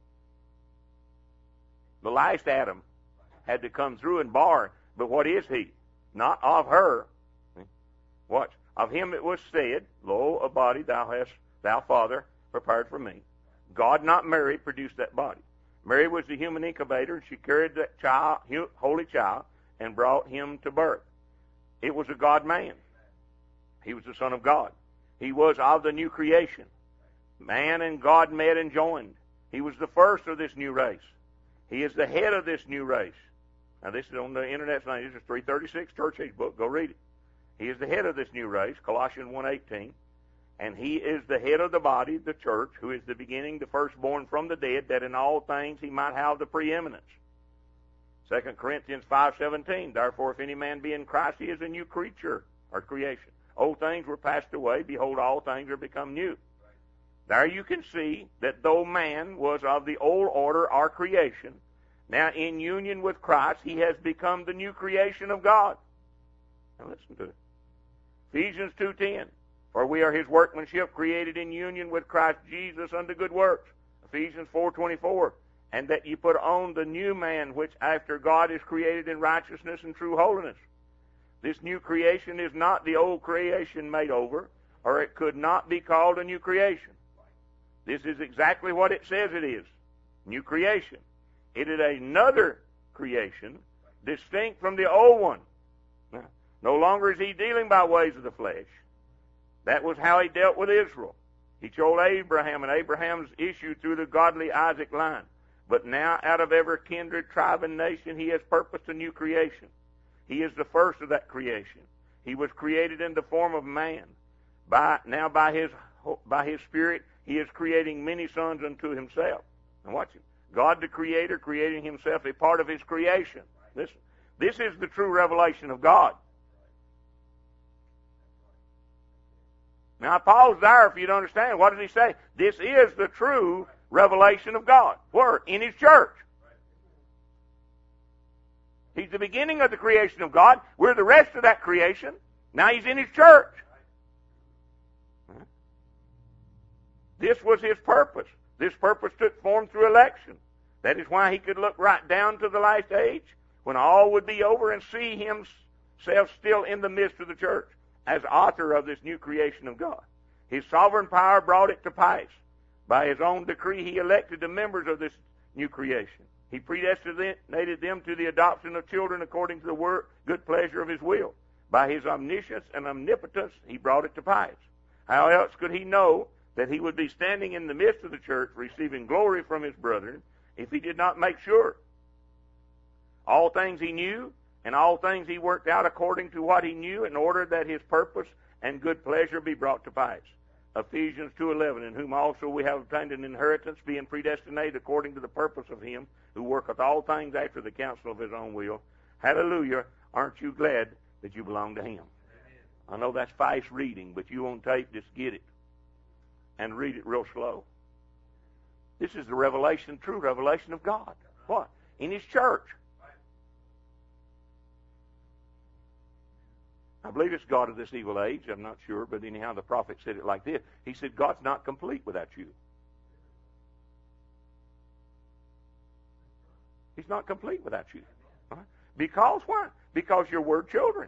The last Adam had to come through and bar, but what is he? Not of her. Watch. Of him it was said, Lo, a body thou, Father, prepared for me. God, not Mary, produced that body. Mary was the human incubator, and she carried that child, holy child, and brought him to birth. It was a God-man. He was the Son of God. He was of the new creation. Man and God met and joined. He was the first of this new race. He is the head of this new race. Now, this is on the internet. This is 336 Church Age book. Go read it. He is the head of this new race, Colossians 1:18. And He is the head of the body, the church, who is the beginning, the firstborn from the dead, that in all things He might have the preeminence. 2 Corinthians 5:17. Therefore, if any man be in Christ, he is a new creature or creation. Old things were passed away. Behold, all things are become new. There you can see that though man was of the old order or creation, now in union with Christ, he has become the new creation of God. Now listen to it. Ephesians 2:10. For we are His workmanship, created in union with Christ Jesus unto good works. Ephesians 4:24. And that ye put on the new man, which after God is created in righteousness and true holiness. This new creation is not the old creation made over, or it could not be called a new creation. This is exactly what it says it is. New creation. It is another creation, distinct from the old one. Now, no longer is He dealing by ways of the flesh. That was how He dealt with Israel. He chose Abraham, and Abraham's issue through the godly Isaac line. But now, out of every kindred, tribe, and nation, He has purposed a new creation. He is the first of that creation. He was created in the form of man. By His Spirit, He is creating many sons unto Himself. And watch it. God the Creator creating Himself a part of His creation. Listen, this is the true revelation of God. Now, I pause there if you don't understand. What does he say? This is the true revelation of God. Where? In His church. He's the beginning of the creation of God. We're the rest of that creation. Now He's in His church. This was His purpose. This purpose took form through election. That is why He could look right down to the last age, when all would be over, and see Himself still in the midst of the church as author of this new creation of God. His sovereign power brought it to pass. By His own decree, He elected the members of this new creation. He predestinated them to the adoption of children according to the good pleasure of His will. By His omniscience and omnipotence, He brought it to pass. How else could He know that He would be standing in the midst of the church, receiving glory from His brethren, if He did not make sure? All things He knew, and all things He worked out according to what He knew, in order that His purpose and good pleasure be brought to pass. Ephesians 2:11, in whom also we have obtained an inheritance, being predestinated according to the purpose of Him who worketh all things after the counsel of His own will. Hallelujah. Aren't you glad that you belong to Him? I know that's fast reading, but you on tape, just get it and read it real slow. This is the revelation, true revelation of God. What? In His church. I believe it's God of this evil age. I'm not sure, but anyhow, the prophet said it like this. He said, God's not complete without you. He's not complete without you. Right? Because why? Because you're Word children.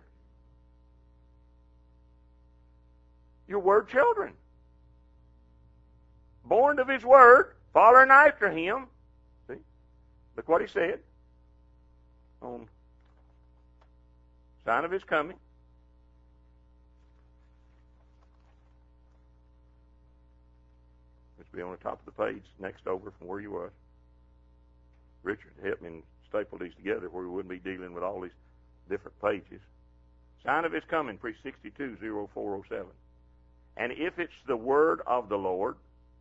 You're Word children. Born of His Word, following after Him. See? Look what he said on sign of his coming. Let's be on the top of the page, next over from where you was. Richard helped me staple these together where we wouldn't be dealing with all these different pages. Sign of his coming, pre 620407. And if it's the word of the Lord,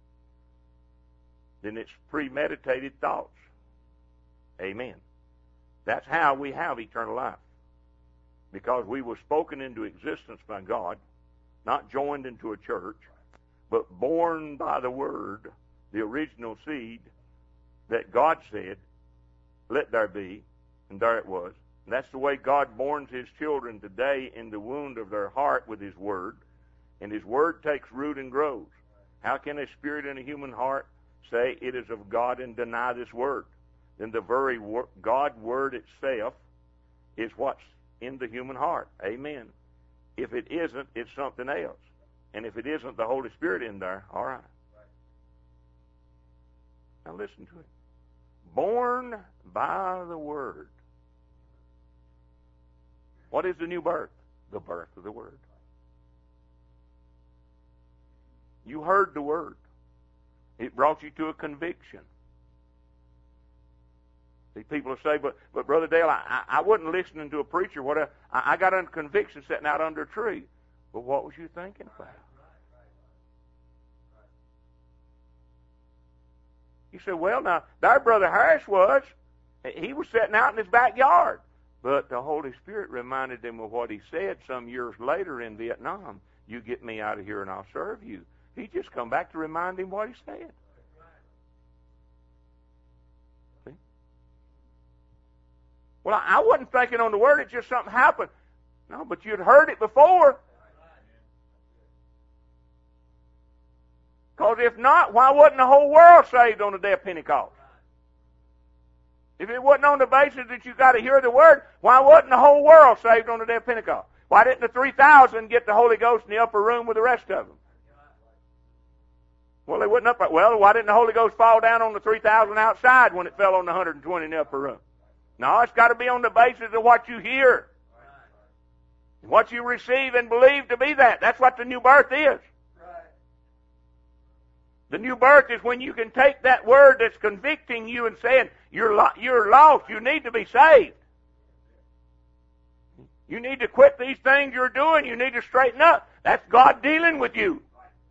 then it's premeditated thoughts. Amen. That's how we have eternal life. Because we were spoken into existence by God, not joined into a church, but born by the Word, the original seed that God said, let there be, and there it was. And that's the way God borns His children today, in the wound of their heart with His Word. And His Word takes root and grows. How can a spirit in a human heart say it is of God and deny this Word? Then the very God Word itself is what's in the human heart. Amen. If it isn't, it's something else. And if it isn't the Holy Spirit in there, all right. Now listen to it. Born by the Word. What is the new birth? The birth of the Word. You heard the Word. It brought you to a conviction. See, people will say, but Brother Dale, I wasn't listening to a preacher. I got a conviction sitting out under a tree. But what was you thinking about? You say, well, now, there Brother Harris was. He was sitting out in his backyard. But the Holy Spirit reminded him of what he said some years later in Vietnam. You get me out of here and I'll serve you. He just come back to remind him what he said. See? Well, I wasn't thinking on the Word. It just something happened. No, but you'd heard it before. Because if not, why wasn't the whole world saved on the day of Pentecost? If it wasn't on the basis that you got to hear the Word, why wasn't the whole world saved on the day of Pentecost? Why didn't the 3,000 get the Holy Ghost in the upper room with the rest of them? Well, they wasn't up. Well, why didn't the Holy Ghost fall down on the 3,000 outside when it fell on the 120 in the upper room? No, it's got to be on the basis of what you hear. What you receive and believe to be that. That's what the new birth is. The new birth is when you can take that word that's convicting you and saying, you're lost, you need to be saved. You need to quit these things you're doing, you need to straighten up. That's God dealing with you.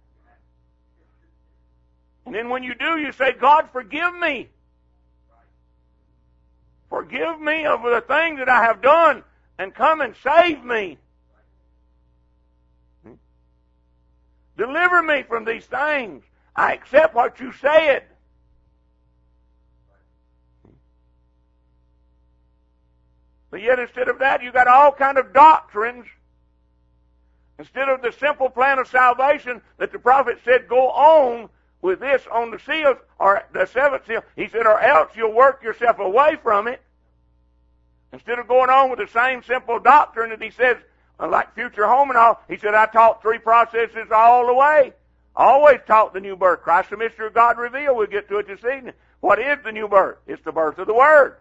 And then when you do, you say, God, forgive me. Forgive me of the things that I have done, and come and save me. Deliver me from these things. I accept what you said. But yet instead of that, you got all kind of doctrines. Instead of the simple plan of salvation that the prophet said, go on with this on the seals, or the seventh seal, he said, or else you'll work yourself away from it. Instead of going on with the same simple doctrine that he says, like future home and all, he said, I taught three processes all the way. Always taught the new birth. Christ the mystery of God revealed. We'll get to it this evening. What is the new birth? It's the birth of the Word.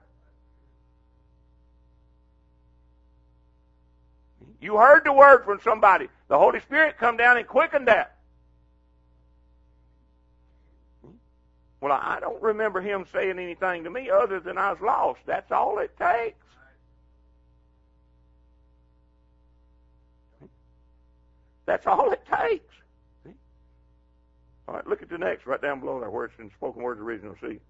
You heard the Word from somebody. The Holy Spirit come down and quickened that. Well, I don't remember Him saying anything to me other than I was lost. That's all it takes. That's all it takes. All right, look at the next, right down below there, where it's in spoken words original seed.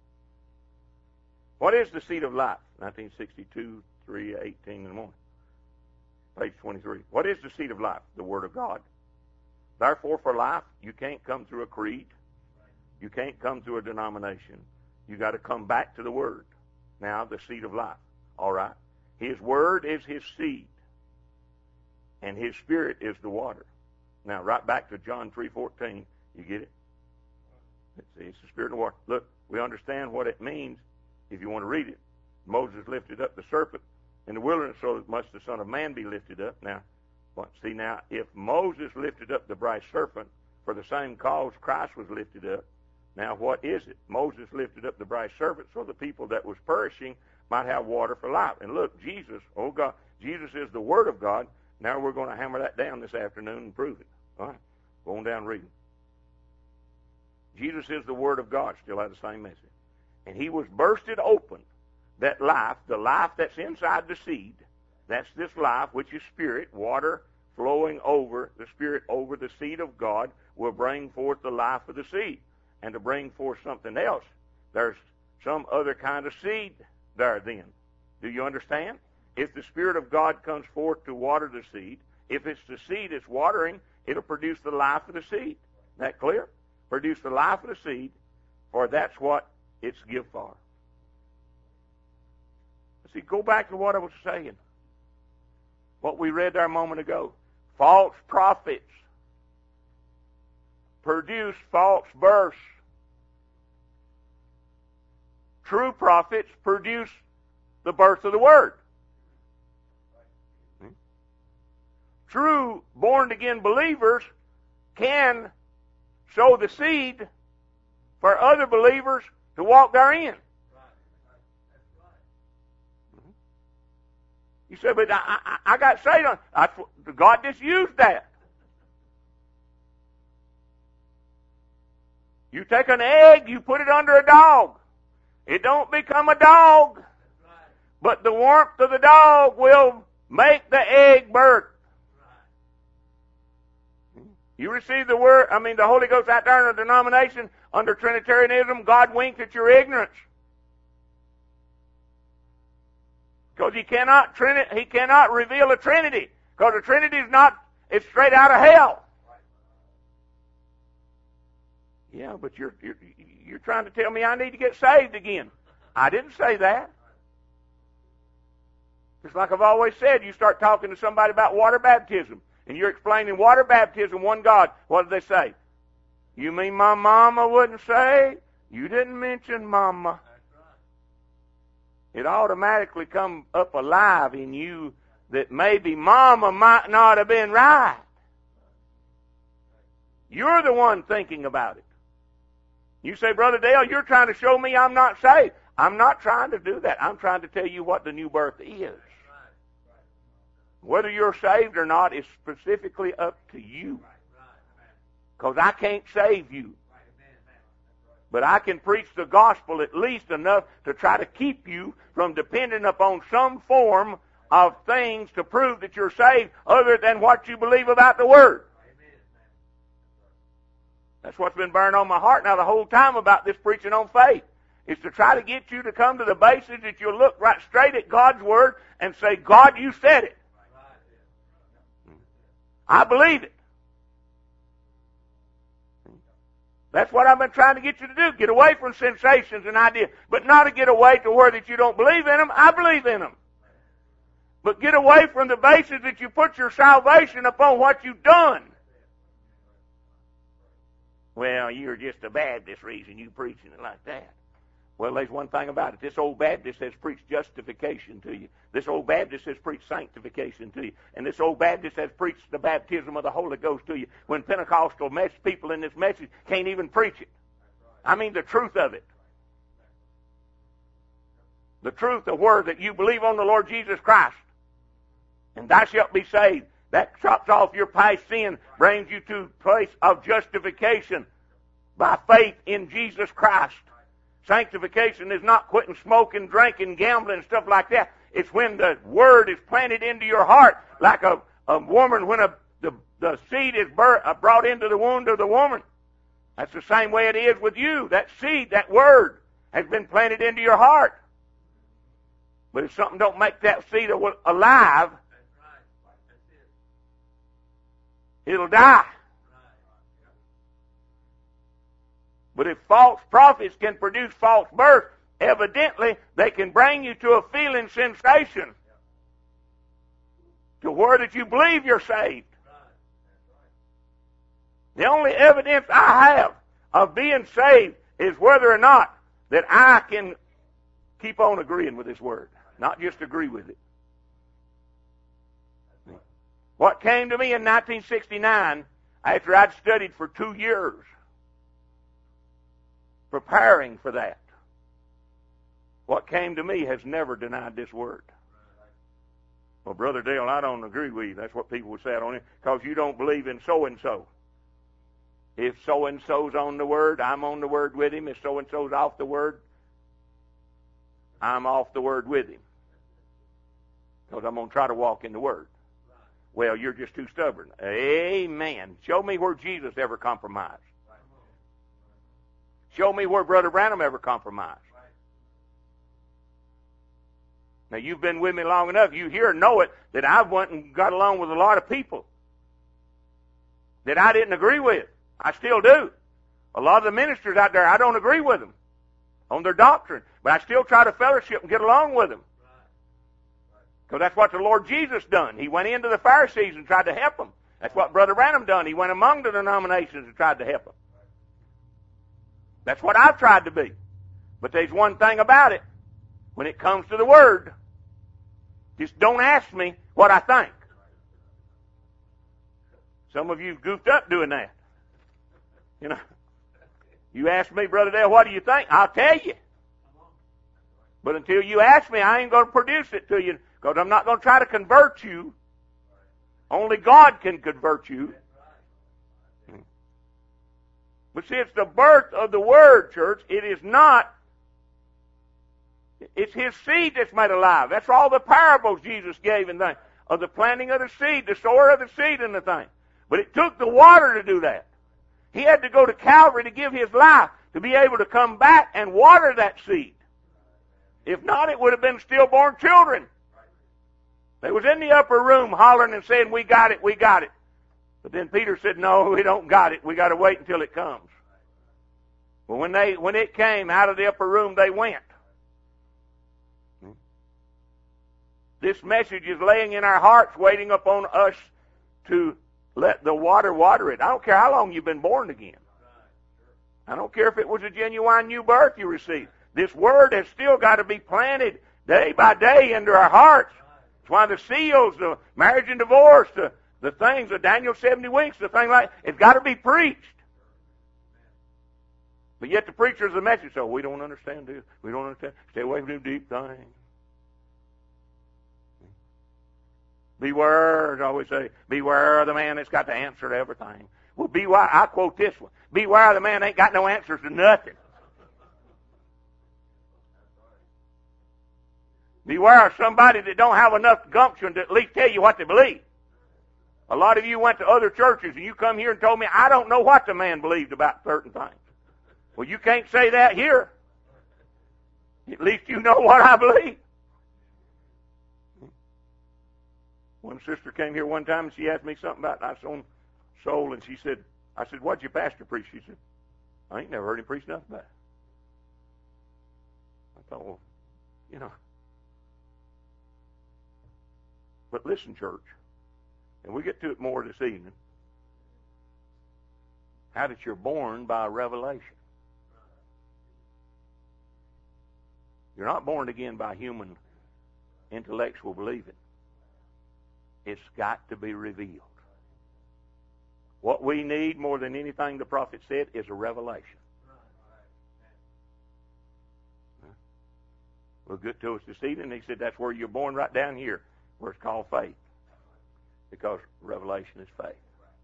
What is the seed of life? 1962, 3:18 in the morning. Page 23. What is the seed of life? The Word of God. Therefore, for life, you can't come through a creed. You can't come through a denomination. You got to come back to the Word. Now, the seed of life. All right. His Word is His seed, and His Spirit is the water. Now, right back to John 3:14. You get it? See, it's the Spirit and the water. Look, we understand what it means if you want to read it. Moses lifted up the serpent in the wilderness, so must the Son of Man be lifted up. Now, see now, if Moses lifted up the brass serpent for the same cause Christ was lifted up, Now, what is it? Moses lifted up the brass serpent so the people that was perishing might have water for life. And look, Jesus, oh God, Jesus is the Word of God. Now we're going to hammer that down this afternoon and prove it. All right? Going down reading. Jesus is the Word of God, still have the same message. And he was bursted open, that life, the life that's inside the seed, that's this life, which is spirit, water flowing over, the spirit over the seed of God, will bring forth the life of the seed. And to bring forth something else, there's some other kind of seed there then. Do you understand? If the Spirit of God comes forth to water the seed, if it's the seed it's watering, it'll produce the life of the seed. That clear? Produce the life of the seed, for that's what it's give for. See, go back to what I was saying. What we read there a moment ago. False prophets produce false births. True prophets produce the birth of the Word. True born-again believers can sow the seed for other believers to walk therein. You say, but I got saved on. God just used that. You take an egg, you put it under a dog. It don't become a dog. But the warmth of the dog will make the egg birth. You receive the Word, the Holy Ghost out there in a denomination under Trinitarianism, God winks at your ignorance. Because he cannot reveal a Trinity. Because the Trinity is not, it's straight out of hell. Yeah, but you're trying to tell me I need to get saved again. I didn't say that. Just like I've always said, you start talking to somebody about water baptism, and you're explaining water baptism, one God. What do they say? You mean my mama wouldn't say? You didn't mention mama. It automatically come up alive in you that maybe mama might not have been right. You're the one thinking about it. You say, Brother Dale, you're trying to show me I'm not saved. I'm not trying to do that. I'm trying to tell you what the new birth is. Whether you're saved or not is specifically up to you. Because I can't save you. But I can preach the gospel at least enough to try to keep you from depending upon some form of things to prove that you're saved other than what you believe about the Word. That's what's been burning on my heart now the whole time about this preaching on faith. Is to try to get you to come to the basis that you'll look right straight at God's Word and say, God, you said it. I believe it. That's what I've been trying to get you to do. Get away from sensations and ideas. But not to get away to where that you don't believe in them. I believe in them. But get away from the basis that you put your salvation upon what you've done. Well, you're just a Baptist reason you preaching it like that. Well, there's one thing about it. This old Baptist has preached justification to you. This old Baptist has preached sanctification to you. And this old Baptist has preached the baptism of the Holy Ghost to you when Pentecostal people in this message can't even preach it. I mean the truth of it. The truth of word that you believe on the Lord Jesus Christ. And thou shalt be saved. That chops off your past sin, brings you to a place of justification by faith in Jesus Christ. Sanctification is not quitting smoking, drinking, gambling, and stuff like that. It's when the Word is planted into your heart, like a woman when the seed is brought into the womb of the woman. That's the same way it is with you. That seed, that Word, has been planted into your heart. But if something don't make that seed alive, it'll die. But if false prophets can produce false birth, evidently they can bring you to a feeling sensation to where that you believe you're saved. The only evidence I have of being saved is whether or not that I can keep on agreeing with this Word, not just agree with it. What came to me in 1969 after I'd studied for 2 years preparing for that. What came to me has never denied this word. Well, Brother Dale, I don't agree with you. That's what people would say, because you don't believe in so-and-so. If so-and-so's on the word, I'm on the word with him. If so-and-so's off the word, I'm off the word with him. Because I'm going to try to walk in the word. Well, you're just too stubborn. Amen. Show me where Jesus ever compromised. Show me where Brother Branham ever compromised. Now, you've been with me long enough. You here know it, that I've went and got along with a lot of people that I didn't agree with. I still do. A lot of the ministers out there, I don't agree with them on their doctrine, but I still try to fellowship and get along with them. Because that's what the Lord Jesus done. He went into the Pharisees and tried to help them. That's what Brother Branham done. He went among the denominations and tried to help them. That's what I've tried to be. But there's one thing about it. When it comes to the Word, just don't ask me what I think. Some of you goofed up doing that. You know, you ask me, Brother Dale, what do you think? I'll tell you. But until you ask me, I ain't going to produce it to you, because I'm not going to try to convert you. Only God can convert you. But see, it's the birth of the Word, church. It is not. It's His seed that's made alive. That's all the parables Jesus gave and things. Of the planting of the seed, the sower of the seed and the thing. But it took the water to do that. He had to go to Calvary to give His life, to be able to come back and water that seed. If not, it would have been stillborn children. They was in the upper room hollering and saying, we got it, we got it. But then Peter said, no, we don't got it. We got to wait until it comes. Well, when it came out of the upper room, they went. This message is laying in our hearts, waiting upon us to let the water it. I don't care how long you've been born again. I don't care if it was a genuine new birth you received. This Word has still got to be planted day by day into our hearts. That's why the seals, the marriage and divorce, the things, the Daniel 70 weeks, the thing like it's got to be preached. But yet the preacher is the message, so we don't understand this. We don't understand. Stay away from them deep things. Beware, as I always say, beware of the man that's got the answer to everything. Well, beware, I quote this one. Beware of the man that ain't got no answers to nothing. Beware of somebody that don't have enough gumption to at least tell you what they believe. A lot of you went to other churches and you come here and told me, I don't know what the man believed about certain things. Well, you can't say that here. At least you know what I believe. One sister came here one time and she asked me something about my own soul, and I said, what'd your pastor preach? She said, I ain't never heard him preach nothing about it. I thought, well, you know. But listen, church, and we get to it more this evening, how that you're born by revelation. You're not born again by human intellectual believing. It's got to be revealed. What we need more than anything the prophet said is a revelation. Well, good to us this evening. He said that's where you're born, right down here, where it's called faith. Because revelation is faith.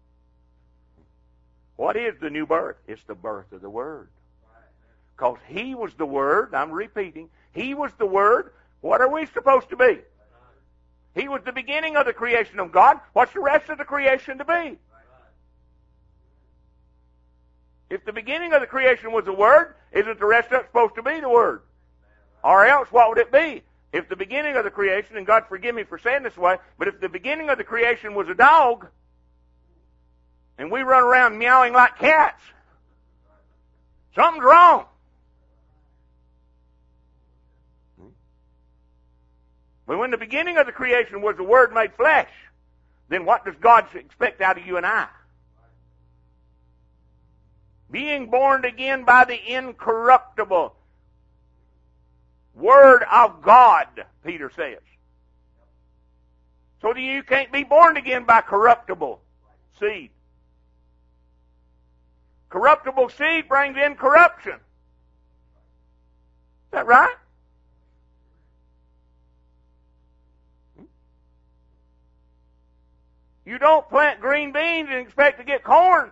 What is the new birth? It's the birth of the Word. Because He was the Word. I'm repeating. He was the Word. What are we supposed to be? He was the beginning of the creation of God. What's the rest of the creation to be? If the beginning of the creation was the Word, isn't the rest of it supposed to be the Word? Or else, what would it be? If the beginning of the creation, and God forgive me for saying this way, but if the beginning of the creation was a dog, and we run around meowing like cats, something's wrong. But when the beginning of the creation was the Word made flesh, then what does God expect out of you and I? Being born again by the incorruptible Word of God, Peter says. So you can't be born again by corruptible seed. Corruptible seed brings in corruption. that right? You don't plant green beans and expect to get corn.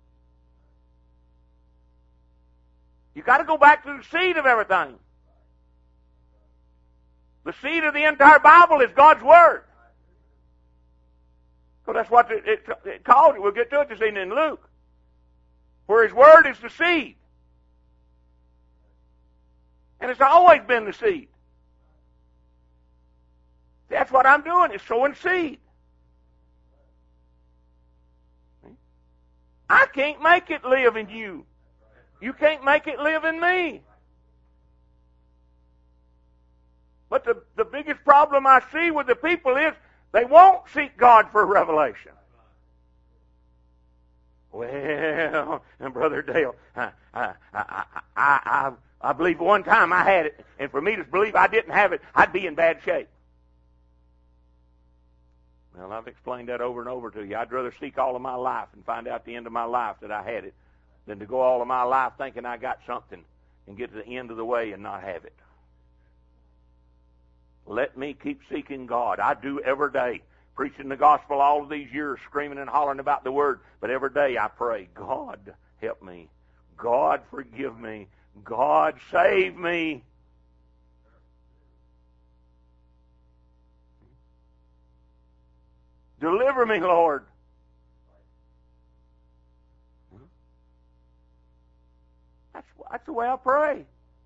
You got to go back to the seed of everything. The seed of the entire Bible is God's Word. So that's what it calls it. We'll get to it this evening in Luke. Where His Word is the seed. And it's always been the seed. That's what I'm doing, is sowing seed. I can't make it live in you. You can't make it live in me. But the biggest problem I see with the people is they won't seek God for revelation. Well, and Brother Dale, I believe one time I had it, and for me to believe I didn't have it, I'd be in bad shape. Well, I've explained that over and over to you. I'd rather seek all of my life and find out at the end of my life that I had it than to go all of my life thinking I got something and get to the end of the way and not have it. Let me keep seeking God. I do every day, preaching the gospel all of these years, screaming and hollering about the Word. But every day I pray, God, help me. God, forgive me. God, save me. Deliver me, Lord. That's the way I pray.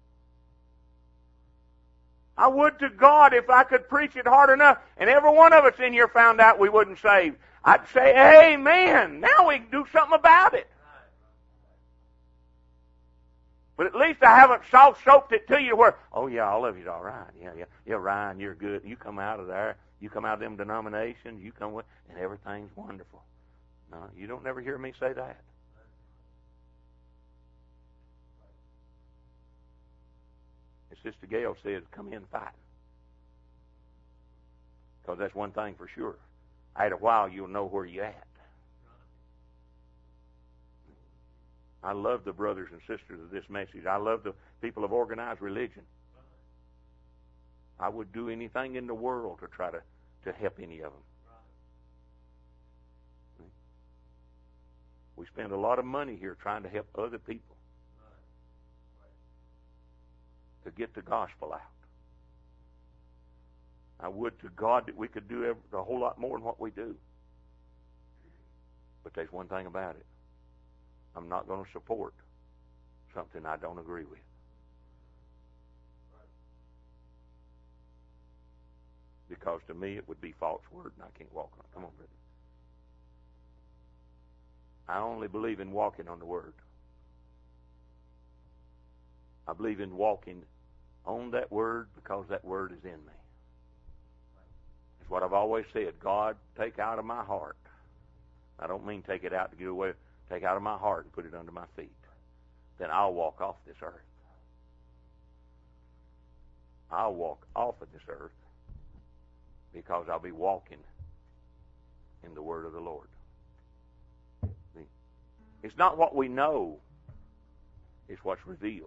I would to God if I could preach it hard enough, and every one of us in here found out we wasn't saved. I'd say, amen. Now we can do something about it. But at least I haven't soft-soaped it to you where, oh, yeah, all of you's all right. Yeah, Ryan, you're good. You come out of there. You come out of them denominations. You come with, and everything's wonderful. No, you don't never hear me say that. As Sister Gail says, come in fighting. Because that's one thing for sure. After a while, you'll know where you're at. I love the brothers and sisters of this message. I love the people of organized religion. I would do anything in the world to try to help any of them. We spend a lot of money here trying to help other people to get the gospel out. I would to God that we could do a whole lot more than what we do. But there's one thing about it. I'm not going to support something I don't agree with. Because to me it would be false word and I can't walk on it. Come on, brother. I only believe in walking on the Word. I believe in walking on that Word because that Word is in me. It's what I've always said. God, take out of my heart. I don't mean take it out to get away. Take out of my heart and put it under my feet. Then I'll walk off this earth. I'll walk off of this earth because I'll be walking in the Word of the Lord. It's not what we know. It's what's revealed.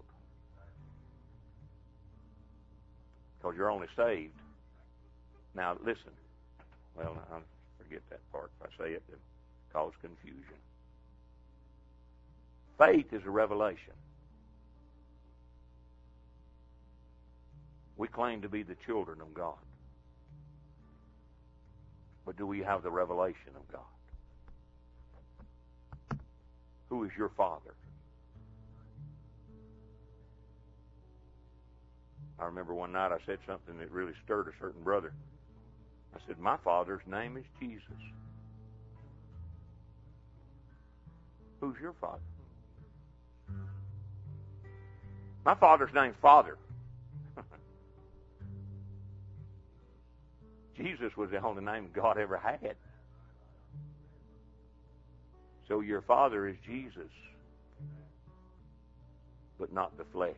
Because you're only saved. Now, listen. Well, I'll forget that part. If I say it, it'll cause confusion. Faith is a revelation. We claim to be the children of God. But do we have the revelation of God? Who is your Father? I remember one night I said something that really stirred a certain brother. I said, my Father's name is Jesus. Who's your Father? My Father's name's Father. Jesus was the only name God ever had. So your Father is Jesus, but not the flesh.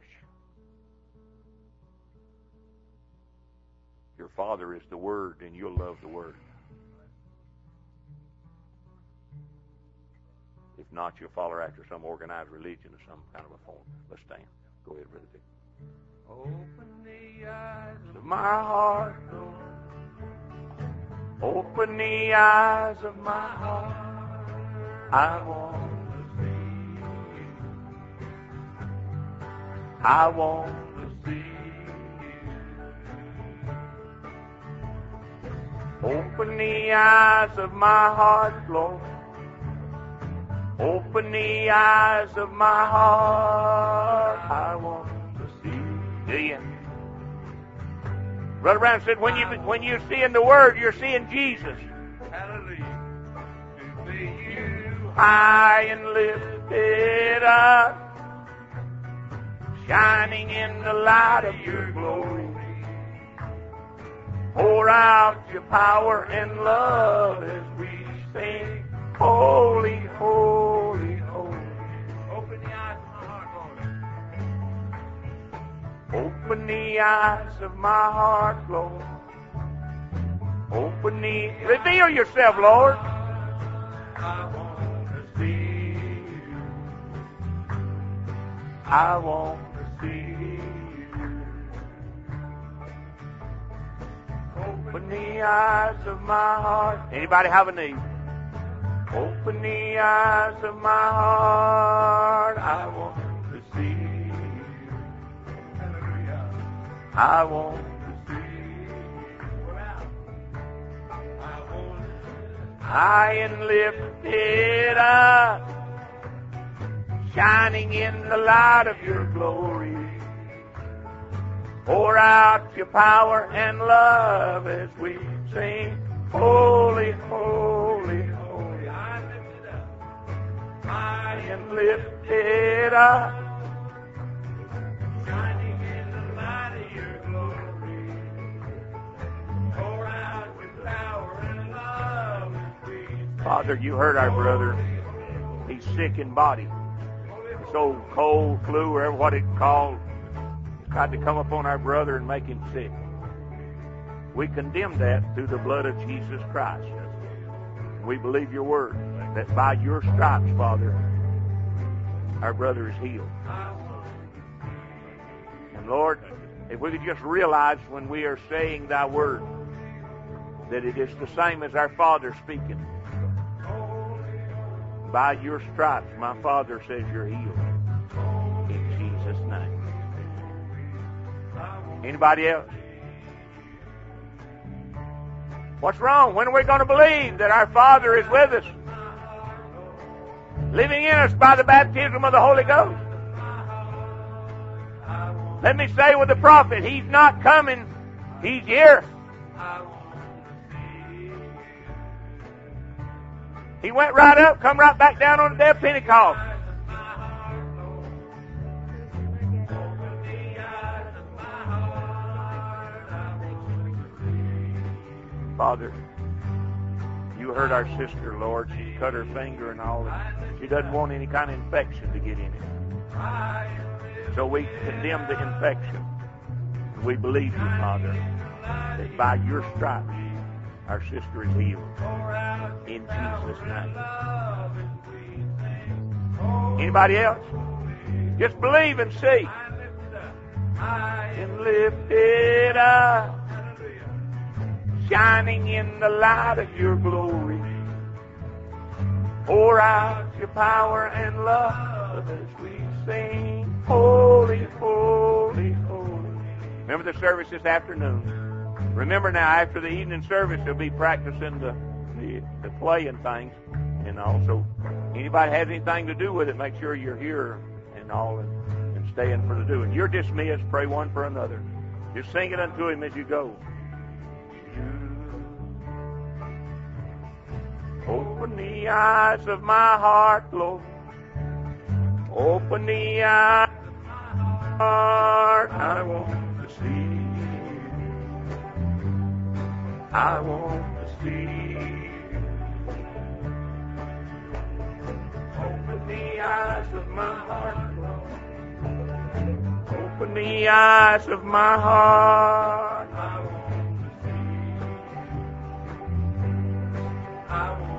Your Father is the Word, and you'll love the Word. If not, you'll follow after some organized religion or some kind of a form. Let's stand. Go ahead, Brother Dick. Open the eyes of my heart, Lord. Open the eyes of my heart. I want to see you. I want to see you. Open the eyes of my heart, Lord. Open the eyes of my heart. I want to see you. Do you? Brother Brown said, when you're seeing the Word, you're seeing Jesus. Hallelujah. To see you high and lifted up, shining in the light of your glory. Pour out your power and love as we sing, holy, holy, holy. Open the eyes of my heart, Lord. Open the eyes of my heart, Lord. Reveal yourself, Lord. I want to see you. I want to see you. Open the eyes of my heart. Anybody have a need? Open the eyes of my heart. I want to see you. I want to see you. High and lifted up, shining in the light of your glory. Pour out your power and love as we sing, holy, holy, holy. I lifted up, high and lifted up, shining in the light of your glory. Pour out your power and love as we sing. Father, you heard our brother. He's sick in body. This old cold, flu, or what it's called, tried to come upon our brother and make him sick. We condemn that through the blood of Jesus Christ. We believe your word, that by your stripes, Father, our brother is healed. And Lord, if we could just realize when we are saying thy word, that it is the same as our Father speaking. By your stripes, my Father says you're healed. In Jesus' name. Anybody else? What's wrong? When are we going to believe that our Father is with us? Living in us by the baptism of the Holy Ghost. Let me say with the prophet, he's not coming, he's here. He went right up, come right back down on the day of Pentecost. Father, you heard our sister, Lord. She cut her finger and all. She doesn't want any kind of infection to get in it. So we condemn the infection. We believe you, Father, that by your stripes, our sister is healed. In Jesus' name. Anybody else? Just believe and see. And lift it up, shining in the light of your glory. Pour out your power and love as we sing, holy, holy, holy. Remember the service this afternoon. Remember now, after the evening service, they'll be practicing the playing things. And also, anybody has anything to do with it, make sure you're here and all and staying for the doing. You're dismissed. Pray one for another. Just sing it unto him as you go. Open the eyes of my heart, Lord. Open the eyes of my heart. I want to see you. I want to see you. Open the eyes of my heart, Lord. Open the eyes of my heart. I want to see you. I want